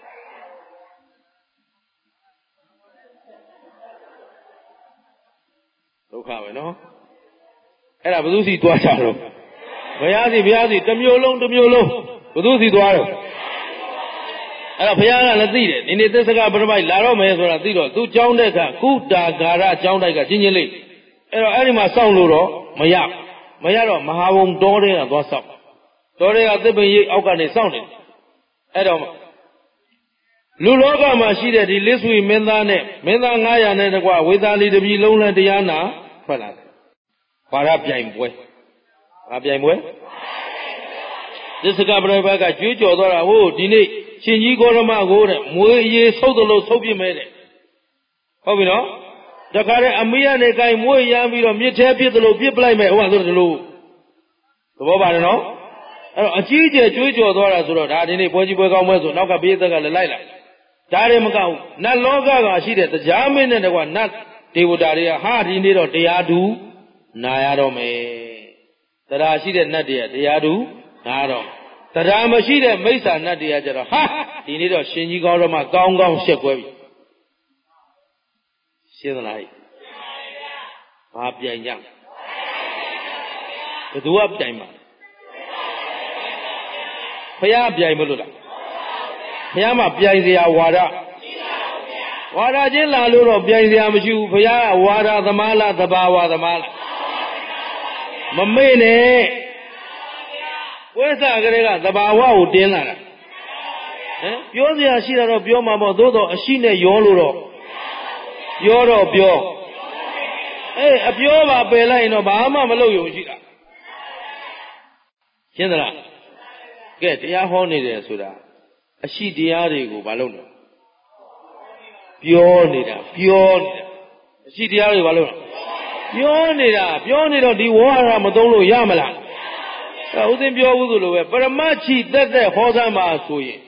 ဒုက္ခပဲနော်အဲ့ဒါဘယ်သူစီသွားကြတော့ဘုရားစီဘုရားစီတစ်မျိုးလုံးတစ်မျိုးလုံးဘယ်သူစီသွားတော့အဲ့တော့ဘုရားကလည်းသိတယ်ဒီနေ့သစ္စာကပရပိုက်လာတော့မယ်ဆိုတာသိတော့သူကြောင်းတဲ့ကကုတာဂါရကြောင်းတိုက်ကချင်းချင်းလေးအဲ့တော့အဲ့ဒီမှာစောင့်လို့တော့မရမရတော့မဟာဘုံတော်တဲ့ကသွားစောင့်တော်တဲ့ကသစ်ပင်ရိပ်အောက်ကနေစောင့်နေအဲ့တော့လူလောကမှာရှိတဲ့ဒီလစ်ဆွေမင်းသားနဲ့မင်းသားငါးရာနဲ့တကွဝေသာလီတပြည်လုံးလည်းတရားနာထွက်လာတယ်ဘာရပြိုင်ပွဲဘာပြိုင်ပွဲသစ္စာကပရပိုက်ကကြွေးကြော်သွားတာဟိုဒီနေ့ရှင်ကြီးဂေါရမကိုတဲ့မွေးအေးဆုပ်သလိုဆုပ်ပြမဲတဲ့ဟုတ်ပြီနော်တခါတည်းအမေကနေကိုင်မွေးရမ်းပြီးတော့မြစ်ထဲပြစ်သလိုပြစ်ပလိုက်မယ်ဟိုကဆိုသလိုသဘောပါတယ်နော်အဲ့တော့အကြီးအကျယ်ကြွေးကြော်သွားတာဆိုတော့ဒါဒီနေ့ပွဲကြီးပွဲကောင်းပွဲဆိုနောက်ကပြေးသက်ကလည်းလိုက်လာဒါတွေမကောက်နတ်လောကကရှိတဲ့တရားမင်းနဲ့တကွာနတ်ဒေဝတာတွေကဟာဒီနေ့တော့တရားတူနာရတော့မယ်တရားရှိတဲ့နတ်တွေကတရားတူနာတော့တရားမရှိတဲ့မိစ္ဆာနတ်တွေကကြတော့ဟာဒီနေ့တော့ရှင်ကြီးကောင်းတော့မှကောင်းကောင်းရှက်ကွဲပြီရှင်းသလားဘာပြိုင်ကြဘယ်သူကပြိုင်မှာဘုရားပြိုင်မလို့လားဘုရားမှာပြိုင်စရာဝါဒဝါဒချင်းလာလို့တော့ပြိုင်စရာမရှိဘူးဘုရားကဝါဒသမားလားသဘာဝသမားလားမမေ့နဲ့ဝိသကလေးကသဘာဝကိုတင်းလာတာဟမ်ပြောစရာရှိတာတော့ပြောမှာပေါ့သို့တော့အရှိနဲ့ရောလို့တော့ပြောတော့ပြောအေးအပြောပါပယ်လိုက်ရင်တော့ဘာမှမလုပ်ရုံရှိတာရှင်းသလားကဲတရားဟောနေတယ်ဆိုတာအရှိတရားတွေကိုမလုပ်နဲ့ပြောနေတာပြောနေတာအရှိတရားတွေမလုပ်နဲ့ပြောနေတာပြောနေတော့ဒီဝါရမသုံးလို့ရမလားအဲဥစဉ်ပြောဘူးဆိုလိုပဲပရမတ်ချီတက်တက်ဟောစမ်းပါဆိုရင်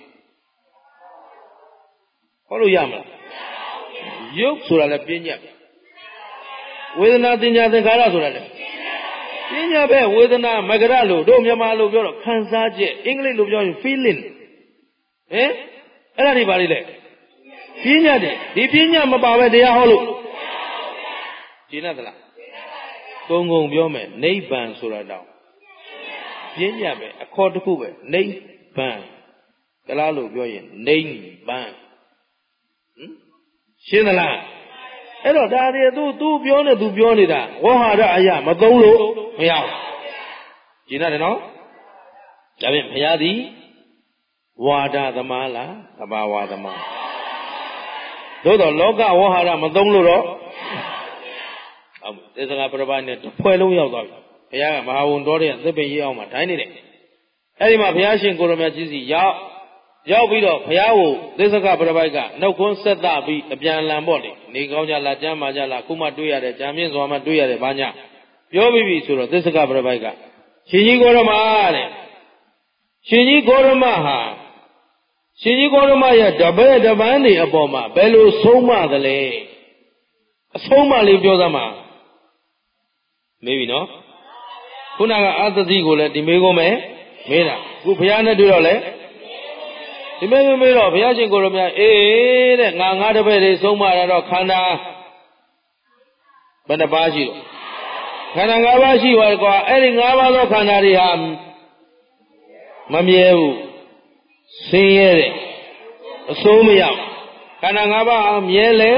ဟောလို့ရမလားယုတ်ဆိုတာလည်းပြဉ္ညာဝေဒနာတင်ညာသင်္ခါရဆိုတာလည်းပြဉ္ညာပဲဝေဒနာမဂရလို့တို့မြန်မာလိုပြောတော့ခံစားချက်အင်္ဂလိပ်လိုပြောရင် feeling ဟင်အဲ့ဒါတွေပါလေလေပြဉ္ညာတယ်ဒီပြဉ္ညာမပါပဲတရားဟောလို့ရှင်းသလားကုံကုံပြောမယ်နိဗ္ဗာန်ဆိုတာတော့ပြဉ္ညာပဲအခေါ်တစ်ခုပဲနိဗ္ဗာန်ကလားလို့ပြောရင်နိဗ္ဗာန်ဟင်ရှင်းသလားအဲ့တော့ဒါတွေသူသူပြောနေသူပြောနေတာဝဟရအယမသုံးလို့မရဘူးရှင်းတယ်နော်ဒါဖြင့်ဘုရားသည်ဝါဒသမားလားသဘာဝသမားသို့တော့လောကဝဟာရမသုံးလို့တော့ဟုတ်သစ္စကပရပတ်နဲ့တစ်ဖွဲ့လုံးရောက်သွားပြီဘုရားကမဟာဝုံတော်တဲ့သစ်ပင်ကြီးအောင်မှာတိုင်းနေတယ်အဲ့ဒီမှာဘုရားရှင်ကိုရမကြီးစီရောက်ရောက်ပြီးတော့ဘုရားကိုသစ္စကပရပိုက်ကနှုတ်ခွန်းဆက်သပြီးအပြန်လန်ပေါ့လေနေကောင်းကြလားကြမ်းမာကြလားခုမှတွေ့ရတယ်ကြံမြင့်စွာမှတွေ့ရတယ်ဘာညာပြောပြီးပြီဆိုတော့သစ္စကပရပိုက်ကရှင်ကြီးကိုရမတဲ့ရှင်ကြီးကိုရမဟာရှင်ကြီးကိုရမရဲ့တပည့်တပန်းနေအပေါ်မှာဘယ်လိုဆုံးမသလဲအဆုံးမလေးပြောသမှာမေးပြီနော်ခုနကအသတိကိုလည်းဒီမေးကုန်မယ်မေးတာခုဘုရားနဲ့တွေ့တော့လေဒီမေးမေးတော့ဘုရားရှင်ကိုရမအေးတဲ့ငါငါတပည့်တွေဆုံးမတာတော့ခန္ဓာဘယ်နှပါးရှိတော့ခန္ဓာ၅ပါးရှိပါကွာအဲ့ဒီ၅ပါးသောခန္ဓာတွေဟာမမြဲဘူးဆင်းရဲတဲ့အစိုးမရခန္ဓာ၅ပါးအမြဲလဲ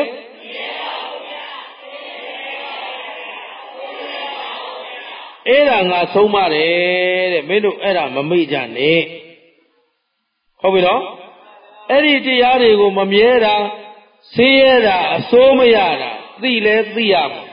အဲ့ဒါငါဆုံးမတယ်တဲ့မင်းတို့အဲ့ဒါမမေ့ကြနဲ့ဟုတ်ပြီနော်အဲ့ဒီတရားတွေကိုမမြဲတာဆင်းရဲတာအစိုးမရတာသိလဲသိရမှာ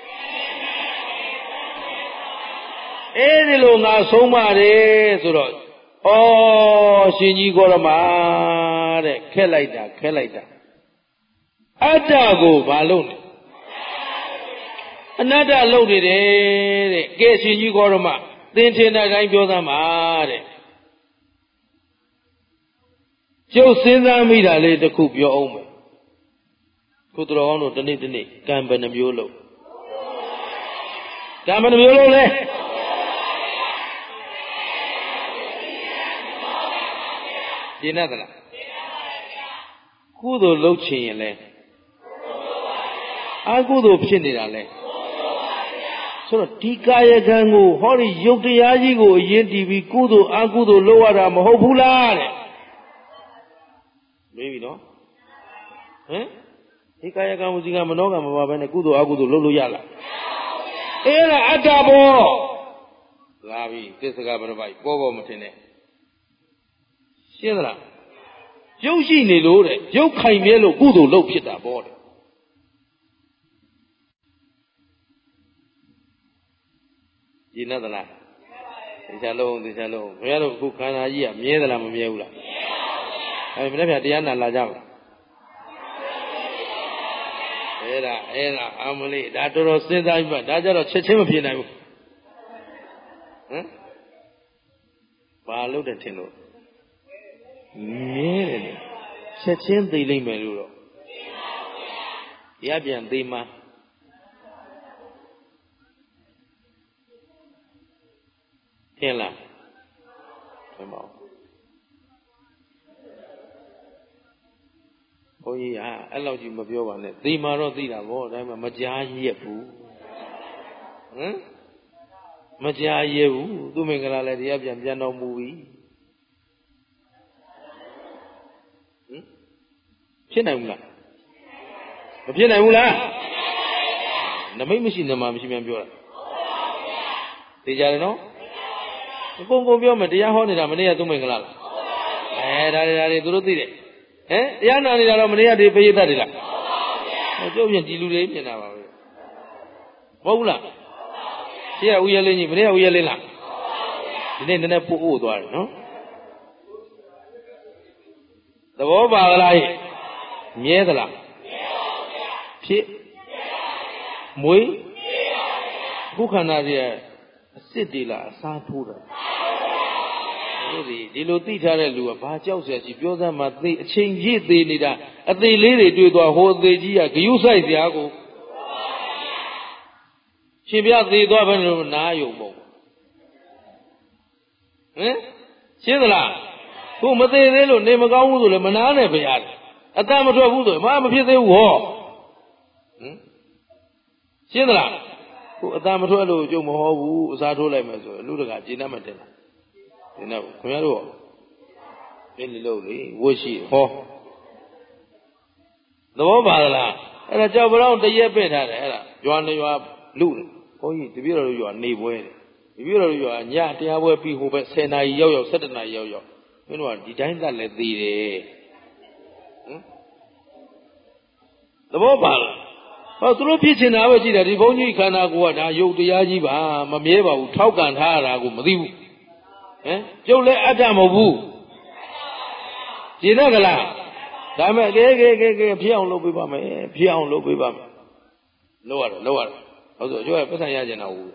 အဲ့ဒီလိုငါဆုံးမတယ်ဆိုတော့ဩရှင်ကြီးကိုရမတဲ့ခက်လိုက်တာခက်လိုက်တာအတ္တကိုဘာလို့လဲအနတ္တလုပ်နေတယ်တဲ့ကဲရှင်ကြီးကိုရမသင်ထင်တဲ့အတိုင်းပြောသမ်းပါတဲ့ကျုပ်စဉ်းစားမိတာလေးတစ်ခုပြောအောင်မယ်ခုတော်ကောင်းတို့တနေ့တနေ့ကံဘယ်နှမျိုးလို့ကံဘယ်နှမျိုးလို့လဲရှင်းတတ်လားကုသိုလ်လုပ်ချင်ရင်လဲအကုသိုလ်ဖြစ်နေတာလဲဆိုတော့ဒီကာယကံကိုဟောဒီယုတ်တရားကြီးကိုအရင်တည်ပြီးကုသိုလ်အကုသိုလ်လုပ်ရတာမဟုတ်ဘူးလားတဲ့မေးပြီနော်ဟမ်ဒီကာယကံဝစီကံမနောကံမပါဘဲနဲ့ကုသိုလ်အကုသိုလ်လုပ်လို့ရလားအဲ့ဒါအတ္တဘောလာပြီသစ္စကပရပိုက်ပေါ်ပေါ်မထင်နဲ့ရှင်းသလားရုပ်ရှိနေလို့တဲ့ရုပ်ခိုင်မြဲလို့ကုသိုလ်လုပ်ဖြစ်တာပေါ့တဲ့ရှင်းသလားသိချလုံးသိချလုံးဘုရားတို့အခုခန္ဓာကြီးကမြဲသလားမမြဲဘူးလားမြဲပါဘူးအဲမနေ့ကတရားနာလာကြပါအဲ့ဒါအဲ့ဒါအမလေးဒါတော်တော်စဉ်းစားပြီးမှဒါကြတော့ချက်ချင်းမဖြစ်နိုင်ဘူးဟမ်ဘာလို့တဲ့ထင်လို့မြဲတယ်လေချက်ချင်းသိလိမ့်မယ်လို့တော့ရပြန်သိမှာထင်လားထင်ပါဘုန်းကြီးဟာအဲ့လောက်ကြီးမပြောပါနဲ့သိမှာတော့သိတာဗောဒါမှမကြားရက်ဘူးဟမ်မကြားရက်ဘူးသူမင်္ဂလာလည်းတရားပြန်ပြန်တော်မူပြီဖြစ်နိုင်ဘူးလားမဖြစ်နိုင်ဘူးလားနမိတ်မရှိနမမရှိမြန်ပြောတာသိကြတယ်နော်အကုန်ကုန်ပြောမယ်တရားဟောနေတာမနေ့ကသူမင်္ဂလာလားအဲဒါတွေဒါတွေသူတို့သိတယ်ဟမ်တရားနာနေတာတော့မနေ့ကဒီပရိသတ်တွေလားဟောကျုပ်ပြင်ဒီလူတွေပြင်တာပါပဲမဟုတ်ဘူးလားရှင်းရဦးရလင်းကြီးမနေ့ကဦးရလင်းလားဒီနေ့နည်းနည်းပို့အို့သွားတယ်နော်သဘောပါကလားမြဲသလားဖြစ်မွေးခုခန္ဓာတွေအစ်စ်တွေလားအစားထိုးတာဒီဒီလိုသိထားတဲ့လူကဘာကြောက်เสียရှိပြောစမ်းမှသိအချိန်ပြည့်သေးနေတာအသေးလေးတွေတွေ့သွားဟိုအသေးကြီးကဂယုဆိုင်စရာကိုရှင်ပြသေးသွားဘယ်လိုနားယုံပေါ့ဟမ်ရှင်းသလားခုမသေးသေးလို့နေမကောင်းဘူးဆိုလည်းမနာနဲ့ပဲရတယ်အတန်မထွက်ဘူးဆိုရင်မဖြစ်သေးဘူးဟောဟမ်ရှင်းသလားခုအတန်မထွက်လို့ကြုံမဟောဘူးအစားထိုးလိုက်မယ်ဆိုရင်လူတကာကျေနပ်မှတင်တာဒီနောက်ခင်ဗျားတို့ပြင်းလို့လေဝတ်ရှိဟောသဘောပါလားအဲ့ဒါကြောက်ပြောင်းတရက်ပြင့်ထားတယ်အဲ့ဒါရွာနေရွာလူဘုန်းကြီးတပည့်တော်တို့ရွာနေပွဲတယ်တပည့်တော်တို့ရွာညတရားပွဲပြီးဟိုဘက်ဆယ်နာရီရောက်ရောက်ဆယ်တစ်နာရီရောက်ရောက်မင်းတို့ကဒီတိုင်းသက်လည်းသေးတယ်ဟမ်သဘောပါလားဟောသူတို့ဖြစ်ချင်တာပဲကြည့်တယ်ဒီဘုန်းကြီးခန္ဓာကိုယ်ကဒါယုတ်တရားကြီးပါမမြဲပါဘူးထောက်ကန်ထားရတာကိုမသိဘူးဟမ်ကျုပ်လည်းအတ္တမဟုတ်ဘူးရှင်းတော့ကလားဒါမဲ့ကဲကဲကဲကဲဖြစ်အောင်လုပ်ပေးပါမယ်ဖြစ်အောင်လုပ်ပေးပါမယ်လုပ်ရတယ်လုပ်ရတယ်ဟုတ်ဆိုကျိုးရပတ်စံရကျင်တာဟုတ်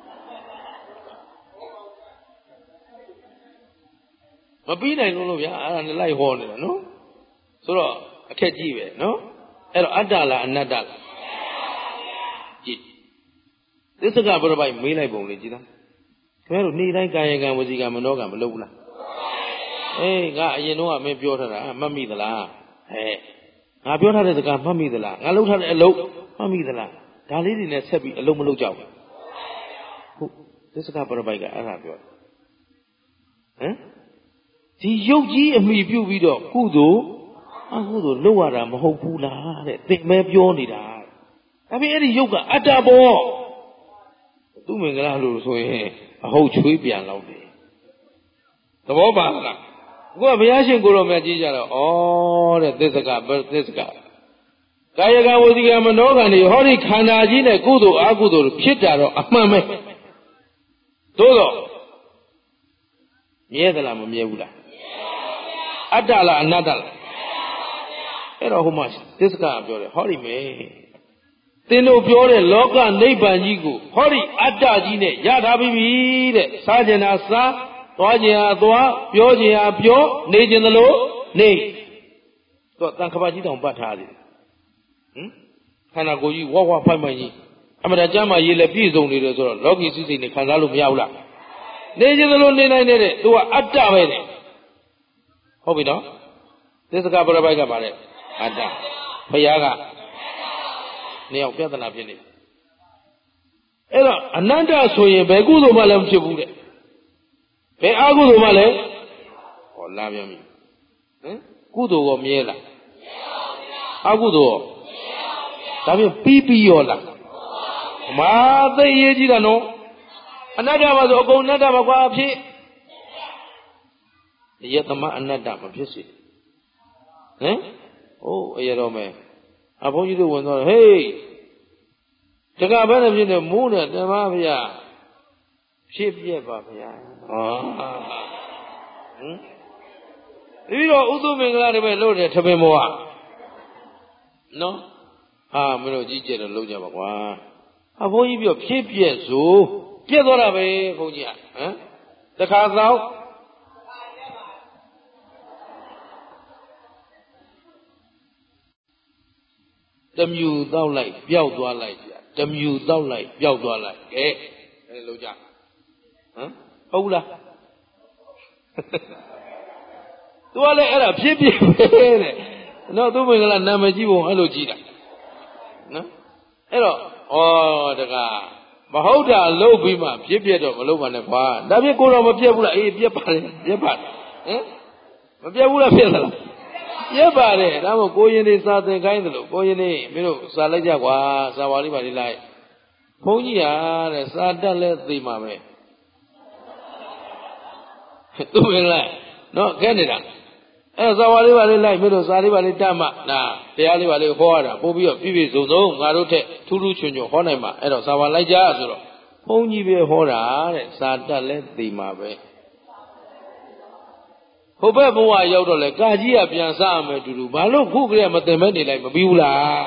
မပြီးနိုင်လို့လို့ဗျာအဲ့ဒါနဲ့လိုက်ဟောနေတာနော်ဆိုတော့အခက်ကြီးပဲနော်အဲ့တော့အတ္တလားအနတ္တလားကြည့်သစ္စကပရပိုက်မေးလိုက်ပုံလေးကြည့်သားခင်ဗျားတို့နေ့တိုင်းကာယကံဝစီကံမနောကံမလုပ်ဘူးလားအေးငါအရင်တော့ကမင်းပြောထားတာမှတ်မိသလားဟဲ့ငါပြောထားတဲ့စကားမှတ်မိသလားငါလုပ်ထားတဲ့အလုပ်မှတ်မိသလားဒါလေးတွေနဲ့ဆက်ပြီးအလုပ်မလုပ်ကြဘူးဟုတ်သစ္စကပရပိုက်ကအဲ့ဒါပြောဟမ်ဒီရုပ်ကြီးအမိပြုတ်ပြီးတော့ကုသိုလ်အကုသိုလ်လုပ်ရတာမဟုတ်ဘူးလားတဲ့သင်မဲပြောနေတာဒါပေမဲ့အဲ့ဒီရုပ်ကအတ္တဘောသူမင်္ဂလာလို့ဆိုရင်အဟုတ်ချွေးပြန်လောက်တယ်သဘောပါလားအခုကဘုရားရှင်ကိုယ်တော်မြတ်ကြီးကြတော့ဩတဲ့သစ္စကသစ္စကကာယကံဝစီကံမနောကံတွေဟောဒီခန္ဓာကြီးနဲ့ကုသိုလ်အကုသိုလ်ဖြစ်တာတော့အမှန်ပဲသို့တော့မြဲသလားမမြဲဘူးလားအတ္တလားအနတ္တလားအဲ့တော့ဟိုမှာသစ္စကပြောတယ်ဟောဒီမေသင်တို့ပြောတဲ့လောကနိဗ္ဗာန်ကြီးကိုဟောဒီအတ္တကြီးနဲ့ရထားပြီတဲ့စားကျင်တာစားသွားကျင်တာသွားပြောကျင်တာပြောနေကျင်သလိုနေတော့တန်ခပါကြီးတောင်ပတ်ထားတယ်ဟင်ခန္ဓာကိုယ်ကြီးဝဝဖိုက်မိုက်ကြီးအမှန်တရားမှရေးလဲပြည့်စုံနေတယ်ဆိုတော့လောကီစိစိနဲ့ခံစားလို့မရဘူးလားနေကျင်သလိုနေနိုင်တဲ့သူကအတ္တပဲတဲ့ဟုတ်ပြီနော်သစ္စကပရပိုက်ကပါတဲ့အတ္တဘုရားကနေအောင်ပြဿနာဖြစ်နေအဲ့တော့အနတ္တဆိုရင်ဘယ်ကုသိုလ်မှလည်းမဖြစ်ဘူးတဲ့ဘယ်အကုသိုလ်မှလည်းဟောလာပြန်ပြီဟင်ကုသိုလ်ရောမြဲလားအကုသိုလ်ရောဒါဖြင့်ပြီးပြီးရောလားမာသိရေးကြီးတာနော်အနတ္တမှာဆိုအကုန်အနတ္တမှာကွာဖြစ်ယသမအနတ္တမဖြစ်စေဟင်အိုးအရတော်မယ်အဘုန်းကြီးတို့ဝင်သွားဟေးတကဘယ်နဲ့ဖြစ်နေမိုးနဲ့တမဗျာဖြစ်ပြက်ပါဗျာဟောဟင်ပြီးတော့ဥသုမင်္ဂလာတွေပဲလို့တယ်ထပင်မောကနော်ဟာမင်းတို့ကြီးကျယ်တော့လုံးကြပါကွာအဘုန်းကြီးပြောဖြစ်ပြက်ဆိုပြက်သွားတာပဲဘုန်းကြီးဟမ်တခါသောတမြူတောက်လိုက်ပျောက်သွားလိုက်ဗျာတမြူတောက်လိုက်ပျောက်သွားလိုက်ကဲအဲလိုကြဟမ်ဟုတ်လားသူကလည်းအဲ့ဒါဖြစ်ဖြစ်ပဲတဲ့နော်သူမင်္ဂလာနာမည်ကြီးပုံအဲ့လိုကြီးတာနော်အဲ့တော့ဩတကားမဟုတ်တာလုပ်ပြီးမှဖြစ်ပြတော့မလုပ်ပါနဲ့ကွာဒါဖြင့်ကိုတော့မပြတ်ဘူးလားအေးပြတ်ပါတယ်ပြတ်ပါတယ်ဟမ်မပြတ်ဘူးလားဖြစ်သလားပြတ်ပါတယ်ဒါမို့ကိုရင်တွေစာသင်ခိုင်းသလိုကိုရင်တွေမင်းတို့စာလိုက်ကြကွာစာဝါလေးပါလေးလိုက်ဘုန်းကြီးဟာတဲ့စာတက်လဲသိမှာပဲသူမင်္ဂလာနော်ခဲနေတာအဲဇာဝါလေးပါလေးလိုက်မင်းတို့စာလေးပါလေးတတ်မှနာတရားလေးပါလေးဟောရတာပို့ပြီးတော့ပြည့်ပြည့်စုံစုံငါတို့ထက်ထူးထူးချွန်ချွန်ဟောနိုင်မှာအဲ့တော့ဇာဝါလိုက်ကြဆိုတော့ဘုန်းကြီးပဲဟောတာတဲ့စာတတ်လဲသိမှာပဲဟိုဘက်ဘဝရောက်တော့လေကာကြီးကပြန်စားမယ်တူတူဘာလို့ခုကလေးမသိမဲနေလိုက်မပြီးဘူးလား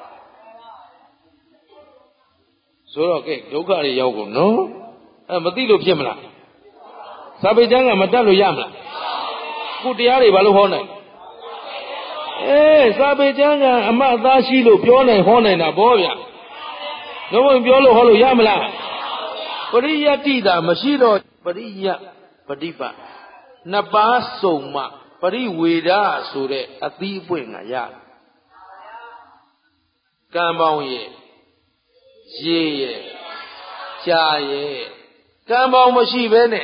ဆိုတော့ကဲဒုက္ခတွေရောက်ကုန်နော်အဲမသိလို့ဖြစ်မလားစာပေကျမ်းကမတတ်လို့ရမလားခုတရားတွေဘာလို့ဟောနိုင်အေးစာပေကျမ်းကအမှတ်အသားရှိလို့ပြောနိုင်ဟောနိုင်တာဗောဗျာတော့ဝင်ပြောလို့ဟောလို့ရမလားပရိယတ္တိတာမရှိတော့ပရိယပฏิပတ်နှစ်ပါးစုံမှပရိဝေဒဆိုတဲ့အသီးအပွင့်ကရကံပေါင်းရဲ့ရေရဲ့ကြာရဲ့ကံပေါင်းမရှိဘဲနဲ့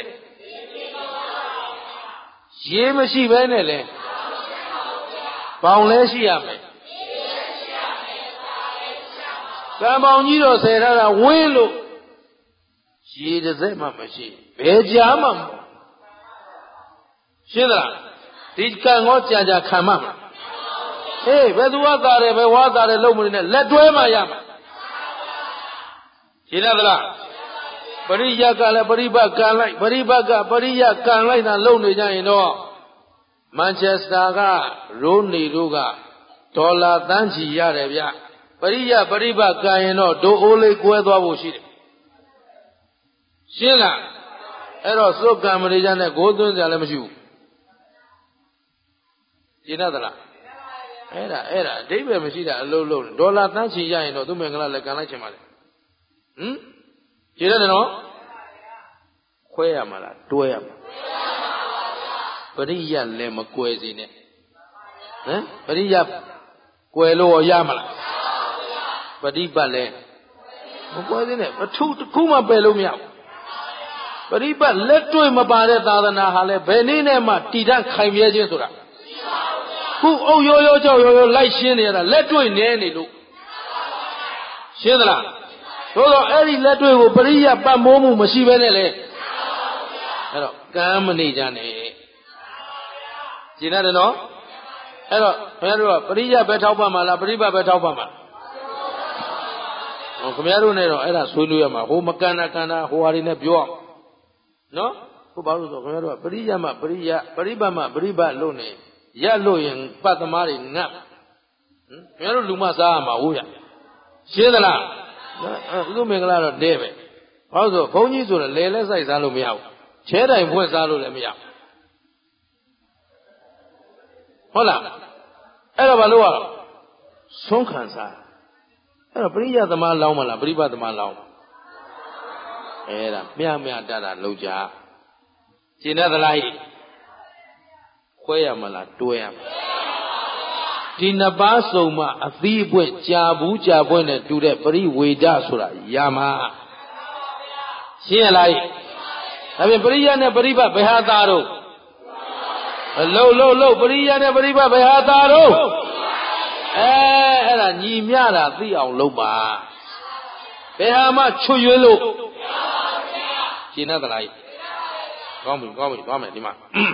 ရေမရှိဘဲနဲ့လဲပေါင်လဲရှိရမယ်ကံပေါင်ကြီးတော့ဆယ်ထားတာဝင်းလို့ရေတစ်စက်မှမရှိဘယ်ကြားမှမရှင်းသလားဒီကံကောကြာကြာခံမှမလားအေးဘယ်သူကသာတယ်ဘယ်ဝါသာတယ်လုံးမနေနဲ့လက်တွဲမှရမှာရှင်းသလားပရိယကလည်းပရိပတ်ကံလိုက်ပရိပတ်ကပရိယကံလိုက်တာလုံနေကြရင်တော့မန်ချက်စတာကရိုးနေတို့ကဒေါ်လာတန်းချီရတယ်ဗျပရိယပရိပတ်ကံရင်တော့ဒိုအိုးလေးကွဲသွားဖို့ရှိတယ်ရှင်းလားအဲ့တော့စုကံမရိကြနဲ့ကိုးသွင်းကြလည်းမရှိဘူးရှင်းသလားအဲ့ဒါအဲ့ဒါအဓိပ္ပာယ်မရှိတာအလုံးလုံးဒေါ်လာတန်းချီရရင်တော့သူမင်္ဂလာလည်းကံလိုက်ချင်ပါလေဟမ်ရှင်းတယ်နော်ခွဲရမှာလားတွဲရမှာပရိယလည်းမကွယ်စေနဲ့ဟမ်ပရိယကွယ်လို့ရမလားပฏิပတ်လည်းမကွယ်စေနဲ့အထုတစ်ခုမှပယ်လို့မရဘူးပရိပတ်လက်တွေ့မပါတဲ့သာသနာဟာလည်းဘယ်နည်းနဲ့မှတည်တံ့ခိုင်မြဲခြင်းဆိုတာခုအုပ်ရိုးရိုးကြောက်ရိုးရိုးလိုက်ရှင်းနေရတာလက်တွေ့နဲနေလို့ရှင်းသလားသို့တော့အဲ့ဒီလက်တွေ့ကိုပရိယပတ်မိုးမှုမရှိဘဲနဲ့လေအဲ့တော့ကံမနေကြနဲ့ရှင်းတယ်နော်အဲ့တော့ခင်ဗျားတို့ကပရိယပဲထောက်ပံ့မှာလားပရိပတ်ပဲထောက်ပံ့မှာဟိုခင်ဗျားတို့နဲ့တော့အဲ့ဒါဆွေးနွေးရမှာဟိုမကန္နာကန္နာဟိုဟာတွေနဲ့ပြောနော်ဟုတ်ပါလို့ဆိုခင်ဗျားတို့ကပရိယမပရိယပရိပတ်မပရိပတ်လို့နေရလို့ရင်ပတ်သမားတွေငတ်ဟင်ခင်ဗျားတို့လူမစားရမှာဟုတ်ရရှင်းသလားအဲသူမင်္ဂလာတော့တဲပဲဘာလို့ဆိုဘုန်းကြီးဆိုတော့လဲလဲစိုက်စားလို့မရဘူးချဲတိုင်ဖွင့်စားလို့လည်းမရဘူးဟုတ်လားအဲ့တော့ဘာလို့ရတော့ဆုံးခံစားအဲ့တော့ပရိယသမားလောင်းမလားပရိပတ်သမားလောင်းအဲ့ဒါမြမြတတာလောက်ကြရှင်းသလားခွဲရမလားတွဲရမလားဒီနှစ်ပါးစုံမှအသီးအပွင့်ကြာဘူးကြာပွင့်နဲ့တူတဲ့ပရိဝေဒဆိုတာရမှာရှင်းရလားဒါပြင်ပရိယနဲ့ပရိပတ်ဘယ်ဟာသားတော့အလုံးလုံးလုံးပရိယနဲ့ပရိပတ်ဘယ်ဟာသားတော့အဲအဲ့ဒါညီမျှတာသိအောင်လုပ်ပါဘယ်ဟာမှချွတ်ရွေးလို့ရှင်းသလားကောင်းပြီကောင်းပြီသွားမယ်ဒီမှာ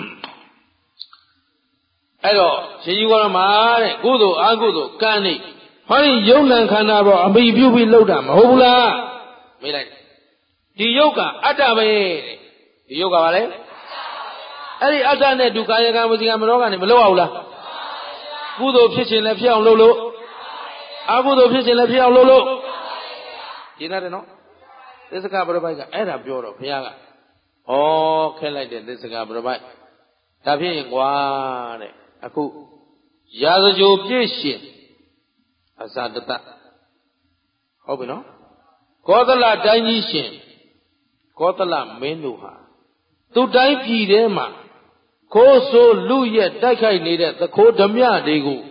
အဲ့တော့ရှင်ကြီးကောရမှာတဲ့ကုသိုလ်အကုသိုလ်ကံနေဟောဒီယုံ nant ခန္ဓာပေါ်အမိပြုပြီးလှုပ်တာမဟုတ်ဘူးလားမေးလိုက်ဒီယုတ်ကအတ္တပဲတဲ့ဒီယုတ်ကဘာလဲအဲ့ဒီအတ္တနဲ့ဒုက္ခယကံဝစီကံမနောကနေမလှုပ်အောင်လားကုသိုလ်ဖြစ်ခြင်းလည်းဖြစ်အောင်လှုပ်လို့အကုသိုလ်ဖြစ်ခြင်းလည်းဖြစ်အောင်လှုပ်လို့ရှင်းတယ်နော်သစ္စကပရပိုက်ကအဲ့ဒါပြောတော့ဘုရားကဩခဲလိုက်တဲ့သစ္စကပရပိုက်ဒါဖြစ်ရင်ကွာတဲ့အခုရာဇကြိုပြည့်ရှင်အဇာတတဟုတ်ပြီနော်ကောသလတိုင်းကြီးရှင်ကောသလမင်းတို့ဟာသူတိုင်းပြည်ထဲမှာခိုးဆိုးလူရက်တိုက်ခိုက်နေတဲ့သခိုးဓမြတွေကို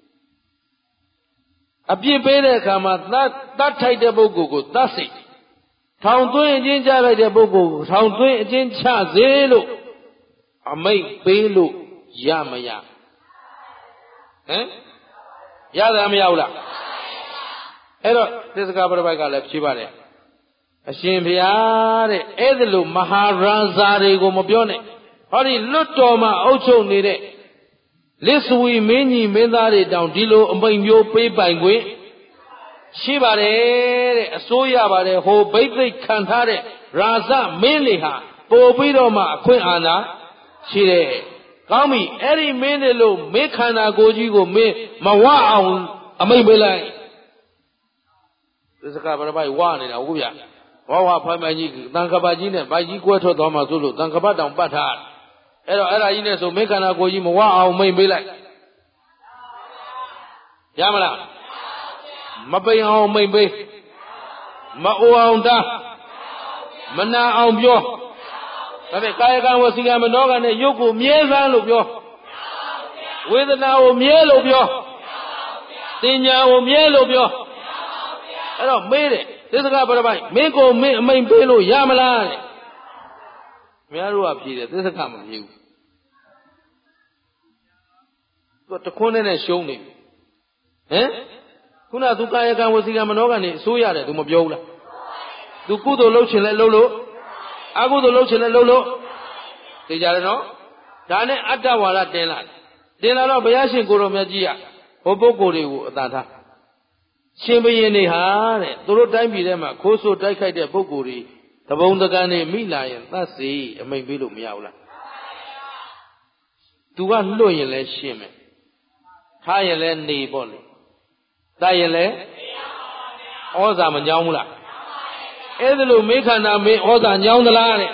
အပြစ်ပေးတဲ့အခါမှာသတ်တတ်ထိုက်တဲ့ပုဂ္ဂိုလ်ကိုသတ်စေထောင်သွင်းအကျဉ်းချလိုက်တဲ့ပုဂ္ဂိုလ်ကိုထောင်သွင်းအကျဉ်းချစေလို့အမိတ်ပေးလို့ရမရဟမ်ရတာမရဘူးလားအဲ့တော့သစ္စကပရပိုက်ကလည်းဖြေပါတယ်အရှင်ဘုရားတဲ့အဲ့ဒါလို့မဟာရန်ဇာတွေကိုမပြောနဲ့ဟောဒီလွတ်တော်မှာအုပ်ချုပ်နေတဲ့လစ္စဝီမင်းကြီးမင်းသားတွေတောင်ဒီလိုအမိန်မျိုးပေးပိုင်ခွင့်ရှိပါတယ်တဲ့အစိုးရပါတယ်ဟိုဘိသိက်ခံထားတဲ့ရာဇမင်းတွေဟာပို့ပြီးတော့မှအခွင့်အာဏာရှိတယ်ကောင်းပြီအဲ့ဒီမင်းတွေလို့မင်းခန္ဓာကိုယ်ကြီးကိုမင်းမဝအောင်အမိန်ပေးလိုက်သစ္စကပရပိုက်ဝနေတာဟုတ်ဗျဝဝဖိုင်မိုင်ကြီးတန်ခပတ်ကြီးနဲ့မိုက်ကြီးကွဲထွက်သွားမှဆိုလို့တန်ခပတ်တောင်ပတ်ထားအဲ့တော့အဲ့ဒါကြီးနဲ့ဆိုမင်းခန္ဓာကိုယ်ကြီးမဝအောင်မိန်ပေးလိုက်ရမလားမပိန်အောင်မိန်ပေးမအိုအောင်တားမနာအောင်ပြောဒါပေမဲ့ကာယကံဝစီကံမနောကံနဲ့ရုပ်ကိုမြဲစမ်းလို့ပြောဝေဒနာကိုမြဲလို့ပြောတင်ညာကိုမြဲလို့ပြောအဲ့တော့မေးတယ်သစ္စကပရပိုက်မင်းကိုမင်းအမိန်ပေးလို့ရမလားတဲ့မင်းတို့ကဖြေတယ်သစ္စကမဖြေဘူးသူတခွန်းနဲ့ရှုံးနေပြီဟမ်ခုနသူကာယကံဝစီကံမနောကံနေအစိုးရတယ်သူမပြောဘူးလားသူကုသိုလ်လုပ်ချင်လဲလုပ်လို့အကုသိုလ်လုပ်ချင်လဲလုပ်လို့သိကြတယ်နော်ဒါနဲ့အတ္တဝါဒတင်လာတယ်တင်လာတော့ဘုရားရှင်ကိုရောမြတ်ကြီးကဟိုပုဂ္ဂိုလ်တွေကိုအသာထားရှင်ဘုရင်တွေဟာတဲ့သူတို့တိုင်းပြည်ထဲမှာခိုးဆိုးတိုက်ခိုက်တဲ့ပုဂ္ဂိုလ်တွေတပုံတကန်နေမိလာရင်သတ်စီအမိန်ပေးလို့မရဘူးလားသူကလွတ်ရင်လည်းရှင်းမယ်ထားရင်လည်းနေပေါ့လေတတ်ရင်လည်းဩဇာမညောင်းဘူးလားအဲ့ဒါလို့မေခန္ဓာမင်းဩဇာညောင်းသလားတဲ့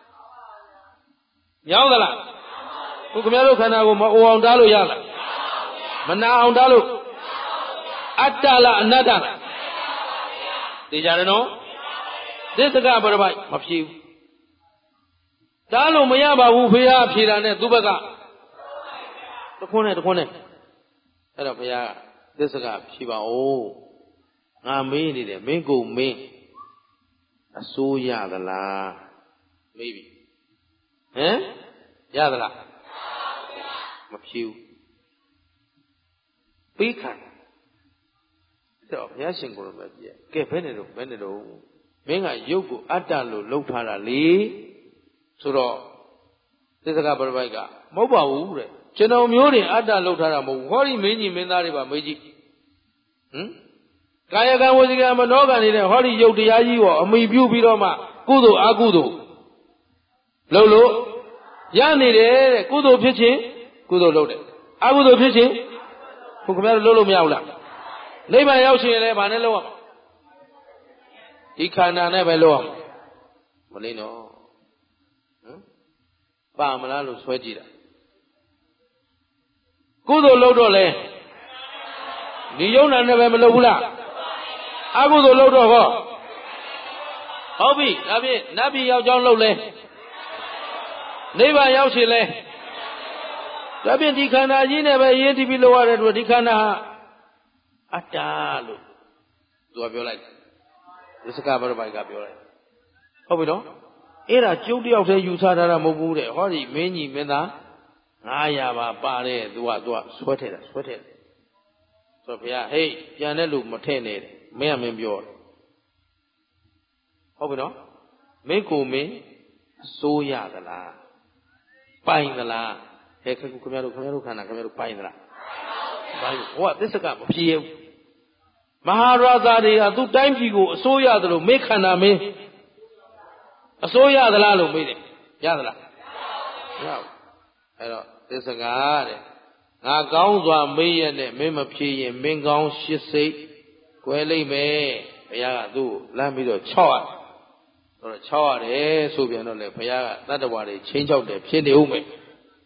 ညောင်းသလားခုခင်ဗျားတို့ခန္ဓာကိုမအိုအောင်တားလို့ရလားမနာအောင်တားလို့အတ္တလားအနတ္တလားသိကြတယ်နော်သစ္စကပရပိုက်မဖြေဘူးတားလို့မရပါဘူးဖေဟာဖြေတာနဲ့သူ့ဘက်ကတခွန်းနဲ့တခွန်းနဲ့အဲ့တော့ဘုရားသစ္စကဖြေပါဦးငါမေးနေတယ်မင်းကိုမင်းအစိုးရသလားမေးပြီဟမ်ရသလားမဖြေဘူးပေးခံတော့ဘုရားရှင်ကိုယ်တော်ပဲပြည့်ကဲဘယ်နဲ့တော့ဘယ်နဲ့တော့မင်းကရုပ်ကိုအတ္တလို့လှုပ်ထားတာလေဆိုတော့သစ္စကပရပိုက်ကမဟုတ်ပါဘူးတဲ့ကျွန်တော်မျိုးတွေအတ္တလှုပ်ထားတာမဟုတ်ဘူးဟောဒီမင်းကြီးမင်းသားတွေပါမေးကြည့်ဟမ်ကာယကံဝစီကံမနောကံနေတဲ့ဟောဒီရုပ်တရားကြီးကိုအမိပြုပြီးတော့မှကုသိုလ်အကုသိုလ်လှုပ်လို့ရနေတယ်တဲ့ကုသိုလ်ဖြစ်ခြင်းကုသိုလ်လုပ်တယ်အကုသိုလ်ဖြစ်ခြင်းခုခင်ဗျားတို့လုပ်လို့မရဘူးလားနိဗ္ဗာန်ရောက်ရှင်လည်းဗာနဲ့လုပ်ရမှာဒီခန္ဓာနဲ့ပဲလုပ်ရမှာမလိမ့်တော့ဟမ်ပါမလားလို့ဆွဲကြည့်တာကုသိုလ်လုပ်တော့လေဒီယုံနာနဲ့ပဲမလုပ်ဘူးလားအကုသိုလ်လုပ်တော့ဟောဟုတ်ပြီဒါဖြင့်နတ်ပြည်ရောက်ကြောင်းလုပ်လဲနိဗ္ဗာန်ရောက်ရှင်လဲဒါဖြင့်ဒီခန္ဓာကြီးနဲ့ပဲရင်းတည်ပြီးလုပ်ရတဲ့အတွက်ဒီခန္ဓာဟာအတ္တလို့သူကပြောလိုက်သစ္စကပရပိုက်ကပြောလိုက်ဟုတ်ပြီနော်အဲ့ဒါကျုပ်တယောက်တည်းယူဆထားတာမဟုတ်ဘူးတဲ့ဟောဒီမင်းကြီးမင်းသားငါးရာပါပါတဲ့သူကသူကဆွဲထည့်တာဆွဲထည့်တယ်ဆိုတော့ဘုရားဟေးပြန်တဲ့လူမထည့်နဲ့မင်းကမင်းပြောတယ်ဟုတ်ပြီနော်မင်းကိုမင်းအစိုးရသလားပိုင်သလားဟဲ့ခင်ဗျားတို့ခင်ဗျားတို့ခန္ဓာခင်ဗျားတို့ပိုင်သလားပိုင်ဟောသစ္စကမဖြေဘူးမဟာရသတွေကသူ့တိုင်းပြည်ကိုအစိုးရသလိုမေခန္ဓာမင်းအစိုးရသလားလို့မေးတယ်ရသလားမရဘူးအဲ့တော့သစ္စကတဲ့ငါကောင်းစွာမေးရတဲ့မင်းမဖြေရင်မင်းကောင်းရှစ်စိတ်ကွဲလိမ့်မယ်ဘုရားကသူ့ကိုလမ်းပြီးတော့ခြောက်ရဆိုတော့ခြောက်ရတယ်ဆိုပြန်တော့လေဘုရားကတတ္တဝါတွေချင်းချောက်တယ်ဖြစ်နေဦးမယ်ဟမ်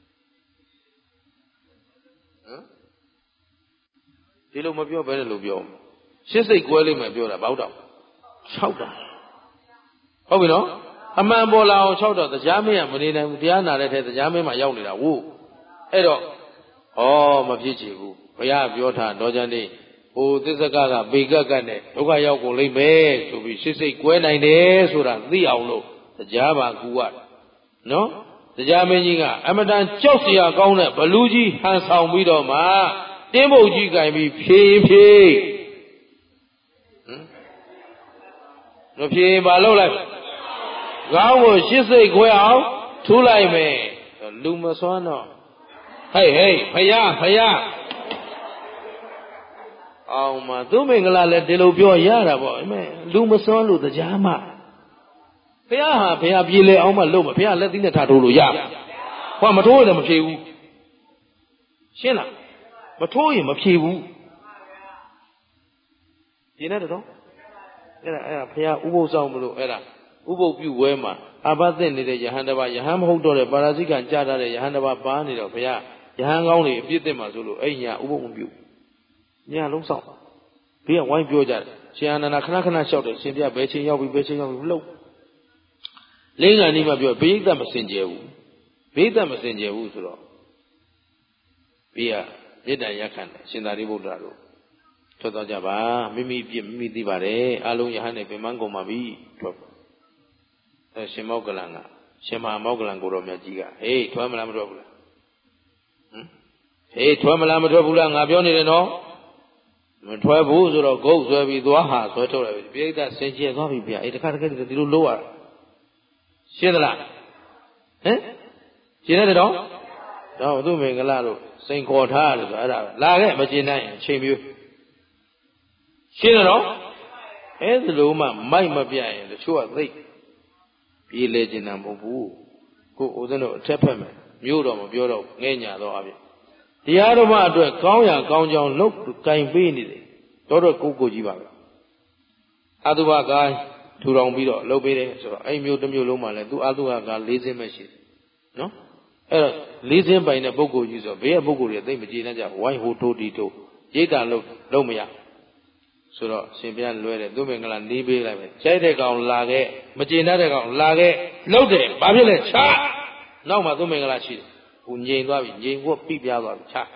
ဒီလိုမပြောဘဲနဲ့လို့ပြောရှစ်စိတ်ကွဲလိမ့်မယ်ပြောတာဘောက်တော့ခြောက်တာဟုတ်ပြီနော်အမှန်ပေါ်လာအောင်ခြောက်တော့တရားမင်းကမနေနိုင်ဘူးတရားနာတဲ့ထဲတရားမင်းမှာရောက်နေတာဝို့အဲ့တော့ဩမဖြစ်ချေဘူးဘုရားပြောထားတော့ကြတဲ့ဟိုသစ္စကကပေကက်ကနဲ့ဒုက္ခရောက်ကုန်လိမ့်မယ်ဆိုပြီးရှစ်စိတ်ကွဲနိုင်တယ်ဆိုတာသိအောင်လို့တရားပါကူရနော်တရားမင်းကြီးကအမတန်ကြောက်စရာကောင်းတဲ့ဘလူးကြီးဟန်ဆောင်ပြီးတော့မှတင်းပုတ်ကြီးကင်ပြီးဖြေးဖြေးဟမ်မဖြေးဘာလုပ်လိုက်ကောင်းကိုရှစ်စိတ်ခွဲအောင်ထူးလိုက်မယ်လူမစွမ်းတော့ဟေးဟေးဖယားဖယားအောင်မသူမင်္ဂလာလည်းဒီလိုပြောရတာပေါ့အမေလူမစွမ်းလို့တရားမဖယားဟာဖယားပြေလေအောင်မလုပ်မဖယားလက်သီးနဲ့ထားထိုးလို့ရဟောမထိုးရင်မဖြေဘူးရှင်းလားမထိုးရင်မဖြေဘူးဒီနဲ့တော့အဲ့ဒါအဲ့ဒါဖယားဥပုသ်ဆောင်မလို့အဲ့ဒါဥပုပ်ပြုဝဲမှာအာဘသင့်နေတဲ့ယဟန်တစ်ပါးယဟန်မဟုတ်တော့တဲ့ပါရာဇိကံကြားထားတဲ့ယဟန်တစ်ပါးပါနေတော့ဘုရားယဟန်ကောင်းတွေအပြစ်တင်မှာဆိုလို့အဲ့ညာဥပုပ်မပြုညာလုံးဆောင်ဘေးကဝိုင်းပြောကြတယ်ရှင်အာနန္ဒခဏခဏလျှောက်တယ်ရှင်ပြဘယ်ချင်းရောက်ပြီဘယ်ချင်းရောက်ပြီလှုပ်လင်းကန်ဒီမှာပြောဘေးသက်မစင်ကြယ်ဘူးဘေးသက်မစင်ကြယ်ဘူးဆိုတော့ဘေးကမေတ္တာရက်ခံတယ်ရှင်သာရိပုတ္တရာတို့ထွက်သွားကြပါမိမိပြစ်မိမိသိပါတယ်အလုံးယဟန်နဲ့ပင်မကုန်ပါပြီထွက်အဲရှင်မောက္ကလန်ကရှင်မမောက္ကလန်ကိုတော်မြတ်ကြီးကဟေးထွက်မလားမထွက်ဘူးလားဟမ်ဟေးထွက်မလားမထွက်ဘူးလားငါပြောနေတယ်နော်မထွက်ဘူးဆိုတော့ဂုတ်ဆွဲပြီးသွားဟာဆွဲထုတ်လိုက်ပြီပြိဿဆင်ကျဲသွားပြီဗျာအေးတခါတခါဒီလိုလို့ရရှင်းသလားဟမ်ရှင်းတယ်တော့တော့သူ့မင်္ဂလာတို့စိန်ခေါ်ထားတယ်ဆိုအဲ့ဒါလာခဲ့မကျင်နိုင်အချိန်မျိုးရှင်းတယ်နော်အဲ့ဒါလိုမှမိုက်မပြရင်တချို့ကသိပြေးလေကျင်တာမဟုတ်ဘူးကိုဦးဇင်းတို့အထက်ဖက်မယ်မျိုးတော့မပြောတော့ငဲ့ညာတော့အပြင်တရားတော်မှအတွက်ကောင်းရာကောင်းကြောင်းလုပ်ကင်ပေးနေတယ်တော့တော့ကိုကိုကြီးပါပဲအတုဘကိုင်းထူထောင်ပြီးတော့လုပ်ပေးတယ်ဆိုတော့အဲ့မျိုးတစ်မျိုးလုံးမှလည်းသူအတုဘကလေးစင်းပဲရှိတယ်နော်အဲ့တော့လေးစင်းပိုင်တဲ့ပုဂ္ဂိုလ်ကြီးဆိုဘေးကပုဂ္ဂိုလ်တွေသိမကြည်တတ်ကြဝိုင်းဟိုတိုးတီတိုးရိတ်တာလို့လုံးမရဆိုတော့ရှင်ဘုရားလွဲတယ်သူမင်္ဂလာနေပေးလိုက်ပဲကြိုက်တဲ့ကောင်လာခဲ့မကြည်တတ်တဲ့ကောင်လာခဲ့လှုပ်တယ်ဘာဖြစ်လဲချာနောက်မှသူမင်္ဂလာရှိတယ်ဟိုငြိမ်သွားပြီငြိမ်ဖို့ပြပြသွားပြီချာ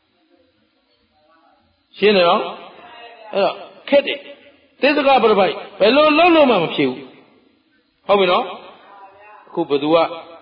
ရှင်းတယ်နော်အဲ့တော့ခက်တယ်သေစကပရပိုက်ဘယ်လိုလုံးလို့မှမဖြစ်ဘူးဟုတ်ပြီနော်အခုဘသူက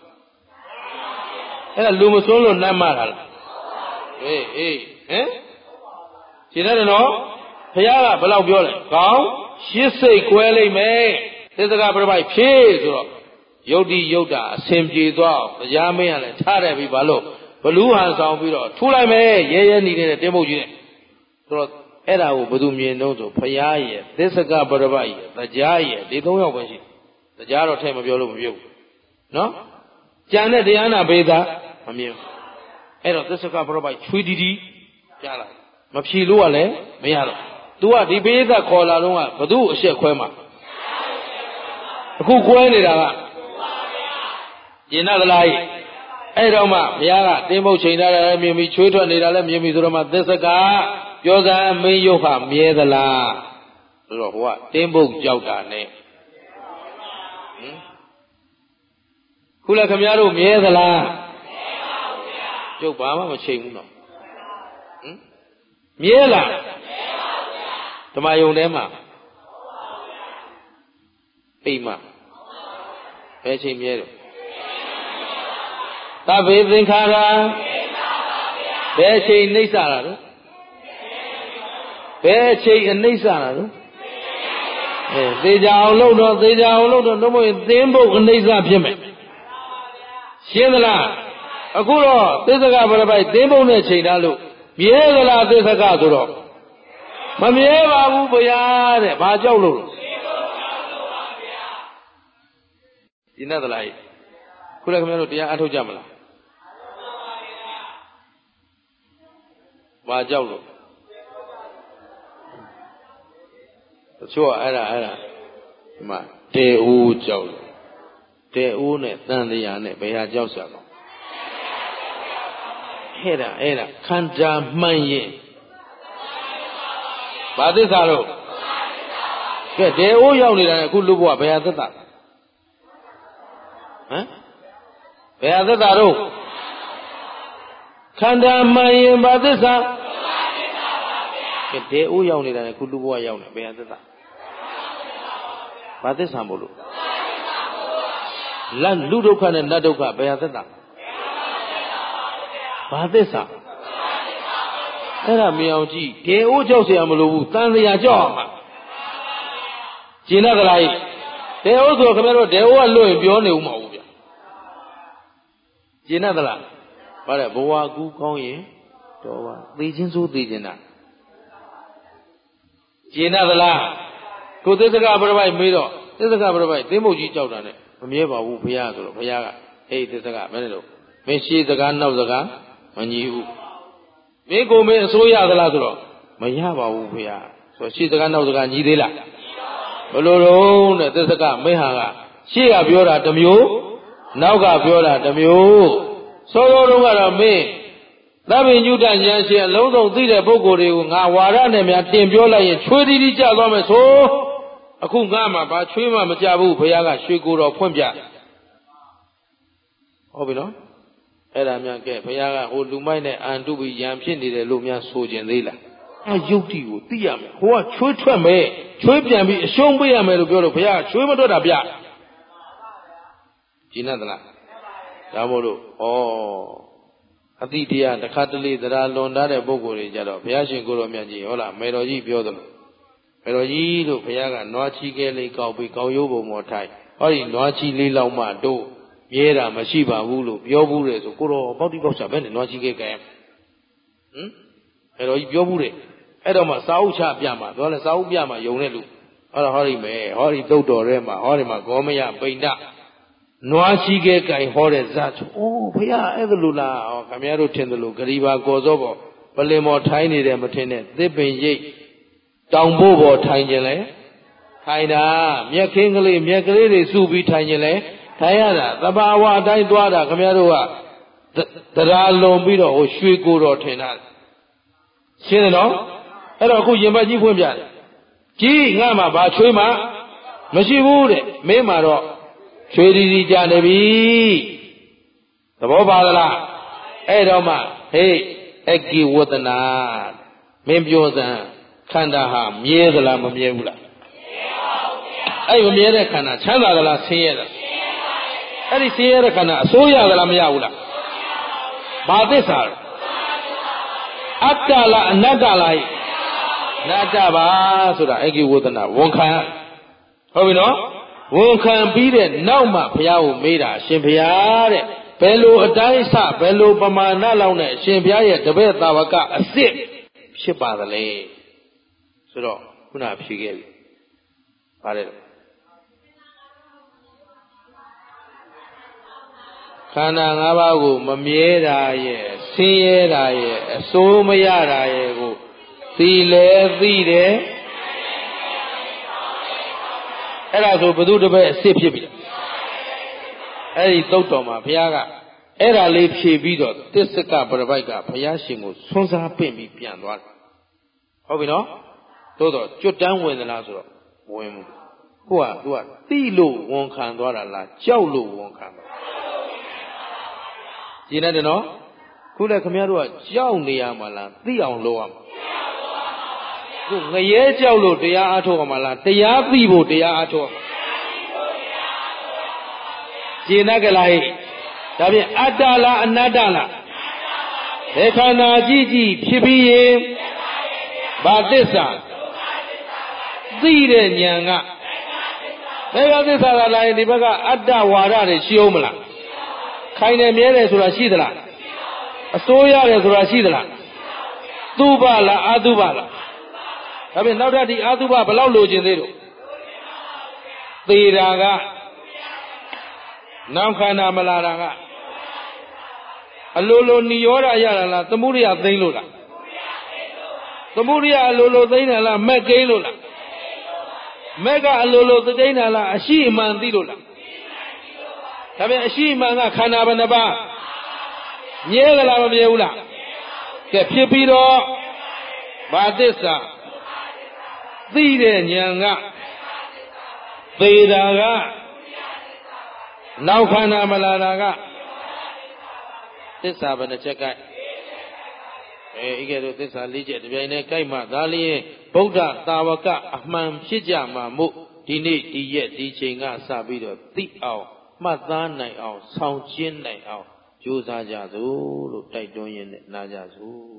အဲ့ဒါလူမစွန်းလို့နှမ်းမတာလားအေးအေးဟမ်ရှင်းတယ်နော်ဘုရားကဘယ်လောက်ပြောလဲကောင်းရှစ်စိတ်ကွဲလိမ့်မယ်သေစကပရပိုက်ဖြည့်ဆိုတော့ယုတ်တိယုတ်တာအစဉ်ပြေသွားအောင်တရားမင်းကလည်းထားတယ်ပြီဘာလို့ဘလူးဟန်ဆောင်ပြီးတော့ထူလိုက်မယ်ရဲရဲနေနေတဲ့တင်းပုတ်ကြီးနဲ့ဆိုတော့အဲ့ဒါကိုဘယ်သူမြင်တော့ဆိုဖရာရဲ့သစ္စကပရပိုက်ရဲ့တရားရဲ့ဒီသုံးယောက်ပဲရှိတယ်တရားတော့ထဲမပြောလို့မပြုတ်ဘူးနော်ကြံတဲ့တရားနာပေးတာမမြင်ဘူးအဲ့တော့သစ္စကပရပိုက်ချွေးတီတီကြားလာမဖြေလို့ကလည်းမရတော့ तू ကဒီပေးသက်ခေါ်လာတော့ကဘသူ့အရှက်ခွဲမှာအခုခွဲနေတာကကျင်နာသလားအဲ့တော့မှဘုရားကတင်းပုတ်ချိန်ထားတာလည်းမြင်ပြီးချွေးထွက်နေတာလည်းမြင်ပြီးဆိုတော့မှသစ္စကပြောစမ်းမင်းရုပ်ဟာမြဲသလားဆိုတော့ဟိုကတင်းပုတ်ကြောက်တာနဲ့ဟင်ခုလည်းခင်ဗျားတို့မြဲသလားမြဲပါဘူးဗျာကျုပ်ဘာမှမချိန်ဘူးနော်ဟင်မြဲလားမြဲပါဘူးဗျာဓမ္မယုံထဲမှာအိမ်မှာဘယ်ချိန်မြဲတော့သဗ္ဗေသင်္ခါရဘယ်ချိန်နှိမ့်စတာတော့ဘယ်ချိန်အနှိမ့်စတာတော့အဲသေချာအောင်လုပ်တော့သေချာအောင်လုပ်တော့တော့မဟုတ်ရင်သင်းဖို့အနှိမ့်စဖြစ်မယ်ရှင်းသလားအခုတော့သစ္စကပရပိုက်သင်းဖို့နဲ့ချိန်ထားလို့မြဲသလားသစ္စကဆိုတော့မမြဲပါဘူးဗျာတဲ့ဘာကြောက်လို့ဒီနဲ့သလားခုလည်းခင်ဗျားတို့တရားအထုတ်ကြမလားဘာကြောက်လို့တချို့ကအဲ့ဒါအဲ့ဒါဒီမှာတေဦးကြောက်လို့တေဦးနဲ့တန်တရားနဲ့ဘယ်ဟာကြောက်စရာကောအဲ့ဒါအဲ့ဒါခန္ဓာမှန်ရင်ဘာသစ္စာလို့ကဲတေဦးရောက်နေတာနဲ့အခုလူဘဝဘယ်ဟာသစ္စာဟမ်ဘယ်ဟာသစ္စာတော့ခန္ဓာမှန်ရင်ဘာသစ္စာကဲတေဦးရောက်နေတာနဲ့ခုလူဘဝရောက်နေဘယ်ဟာသစ္စာဘာသစ္စာမို့လို့လတ်လူဒုက္ခနဲ့နတ်ဒုက္ခဘယ်ဟာသစ္စာဘာသစ္စာအဲ့ဒါမြင်အောင်ကြည့်တေဦးကြောက်เสียမလို့ဘူးတန်စရာကြောက်အောင်ပါကျင်တဲ့ကလားတေဦးဆိုခင်ဗျားတို့တေဦးကလွတ်ရင်ပြောနေဦးမဟုတ်ဘူးဗျကျင်တဲ့လားဗါတဲ့ဘဝကူကောင်းရင်တော်ပါသိချင်းစိုးသိချင်းတာကျင်တဲ့လားကိုသစ္စကပရပိုက်မေးတော့သစ္စကပရပိုက်သင်းမုတ်ကြီးကြောက်တာနဲ့မမြဲပါဘူးဘုရားဆိုတော့ဘုရားကဟေးသစ္စကမင်းတို့မင်းရှေးစကားနောက်စကားမညီဘူးမင်းကိုမင်းအစိုးရသလားဆိုတော့မရပါဘူးဘုရားဆိုရှေးစကားနောက်စကားညီသေးလားဘလို့တော့တဲ့သစ္စကမင်းဟာကရှေးကပြောတာတစ်မျိုးနောက်ကပြောတာတစ်မျိုးစောစောတုန်းကတော့မင်းသဗ္ဗညုတဉာဏ်ရှင်အလုံးစုံသိတဲ့ပုဂ္ဂိုလ်တွေကိုငါဝါရနဲ့များတင်ပြောလိုက်ရင်ချွေးတီးတီးကြသွားမယ်ဆိုအခုငါမှဘာချွေးမှမကြဘူးဘုရားကရွှေကိုယ်တော်ဖွင့်ပြဟုတ်ပြီနော်အဲ့ဒါများကဲဘုရားကဟိုလူမိုက်နဲ့အန်တုပြီးရံဖြစ်နေတယ်လို့များဆိုကျင်သေးလားအဲယုတ်တိကိုသိရမယ်ဟိုကချွေးထွက်မယ်ချွေးပြန်ပြီးအရှုံးပေးရမယ်လို့ပြောလို့ဘုရားကချွေးမထွက်တာဗျကျင်းတ်သလားဒါမို့လို့ဩအတိတရားတစ်ခါတလေသရာလွန်ထားတဲ့ပုဂ္ဂိုလ်တွေကြတော့ဘုရားရှင်ကိုယ်တော်မြတ်ကြီးဟုတ်လားမေတော်ကြီးပြောသလိုမေတော်ကြီးလို့ဘုရားကနွားချီကဲလေးကောက်ပြီးကောက်ရိုးပုံပေါ်ထိုင်ဟောဒီနွားချီလေးလောက်မှတို့မြဲတာမရှိပါဘူးလို့ပြောဘူးတယ်ဆိုကိုတော့ပေါက်တိပေါက်ချဘယ်နဲ့နွားရှိခဲ့ကြဟမ်အဲ့တော့ကြီးပြောဘူးတယ်အဲ့တော့မှစာအုပ်ချပြမှာပြောလဲစာအုပ်ပြမှာယုံတဲ့လူအဲ့တော့ဟောဒီမယ်ဟောဒီသုတ်တော်ထဲမှာဟောဒီမှာဂေါမယပိန္ဒနွားရှိခဲ့ကြဟောတဲ့ဇတ်ဆိုအိုးဘုရားအဲ့ဒါလို့လားဟောခင်ဗျားတို့ထင်တယ်လို့ဂရီပါကော်စောပေါ်ပလင်မော်ထိုင်းနေတယ်မထင်နဲ့သစ်ပင်ရိပ်တောင်ဖို့ပေါ်ထိုင်ကြလဲထိုင်တာမြက်ခင်းကလေးမြက်ကလေးတွေစုပြီးထိုင်ကြလဲထိုင်ရတာသဘာဝအတိုင်းသွားတာခင်ဗျားတို့ကတရားလွန်ပြီးတော့ဟိုရွှေကိုတော်ထင်တာရှင်းတယ်နော်အဲ့တော့အခုရင်ပတ်ကြီးဖွင့်ပြတယ်ကြီးငါမှဘာချွေးမှမရှိဘူးတဲ့မင်းမှတော့ချွေးဒီဒီကြနေပြီသဘောပါသလားအဲ့တော့မှဟေးအကိဝတ္တနာမင်းပြောစမ်းခန္ဓာဟာမြဲသလားမမြဲဘူးလားအဲ့မမြဲတဲ့ခန္ဓာချမ်းသာသလားဆင်းရဲသလားအဲ့ဒီဆင်းရဲတဲ့ခန္ဓာအစိုးရသလားမရဘူးလားဘာသစ္စာလဲအတ္တလားအနတ္တလားအနတ္တပါဆိုတာအကိဝတ္တနာဝန်ခံဟုတ်ပြီနော်ဝန်ခံပြီးတဲ့နောက်မှဘုရားကိုမေးတာအရှင်ဘုရားတဲ့ဘယ်လိုအတိုင်းအဆဘယ်လိုပမာဏလောက်နဲ့အရှင်ဘုရားရဲ့တပည့်သာဝကအစ်စ်ဖြစ်ပါသလဲဆိုတော့ခုနဖြေခဲ့ပြီပါတယ်ခန္ဓာ၅ပါးကိုမမြဲတာရဲ့ဆင်းရဲတာရဲ့အစိုးမရတာရဲ့ကိုသိလဲသိတယ်အဲ့ဒါဆိုဘုသူတပည့်အစ်စ်ဖြစ်ပြီအဲ့ဒီသုတ်တော်မှာဘုရားကအဲ့ဒါလေးဖြေပြီးတော့သစ္စကပရပိုက်ကဘုရားရှင်ကိုဆွမ်းစားပင့်ပြီးပြန်သွားတယ်ဟုတ်ပြီနော်သို့တော့ကျွတ်တန်းဝင်သလားဆိုတော့ဝင်ဘူးကိုကသူကသိလို့ဝန်ခံသွားတာလားကြောက်လို့ဝန်ခံသွားကျင်းနေတယ်နော်ခုလည်းခမည်းတော်ကကြောက်နေရမှာလားသိအောင်လုပ်ရမှာခုငရဲကြောက်လို့တရားအားထုတ်ရမှာလားတရားသိဖို့တရားအားထုတ်ရမှာကျင်းနေကြလားဟဲ့ဒါဖြင့်အတ္တလားအနတ္တလားဘယ်ခန္ဓာကြည့်ကြည့်ဖြစ်ပြီးရင်ဘာသစ္စာသိတဲ့ဉာဏ်ကဘယ်ကသစ္စာလာရင်ဒီဘက်ကအတ္တဝါဒတွေရှိအောင်မလားခိုင်တယ်မြဲတယ်ဆိုတာရှိသလားအစိုးရတယ်ဆိုတာရှိသလားသုဘလားအာသုဘလားဒါဖြင့်နောက်ထပ်ဒီအာသုဘဘယ်လောက်လိုချင်သေးလို့သေတာကနောက်ခန္ဓာမလာတာကအလိုလိုနိရောဓရတာလားသမုဒိယသိမ့်လို့လားသမုဒိယအလိုလိုသိမ့်တယ်လားမက်ကိန်းလို့လားမက်ကအလိုလိုသိမ့်တယ်လားအရှိအမှန်သိလို့လားဒါပြန်အရှိအမှန်ကခန္ဓာဘယ်နှပါးမြဲသလားမမြဲဘူးလားကဲဖြစ်ပြီးတော့ဘာသစ္စာသိတဲ့ဉာဏ်ကသေတာကနောက်ခန္ဓာမလာတာကသစ္စာဘယ်နှချက်ကဲအဲဤကဲ့သို့သစ္စာ၄ချက်တပြိုင်တည်းကြိုက်မှဒါလျင်ဗုဒ္ဓသာဝကအမှန်ဖြစ်ကြမှာမို့ဒီနေ့ဒီရက်ဒီချိန်ကစပြီးတော့သိအောင်မှတ်သားနိုင်အောင်ဆောင်ကျင်းနိုင်အောင်ကြိုးစားကြစို့လို့တိုက်တွန်းရင်းနဲ့နာကြစို့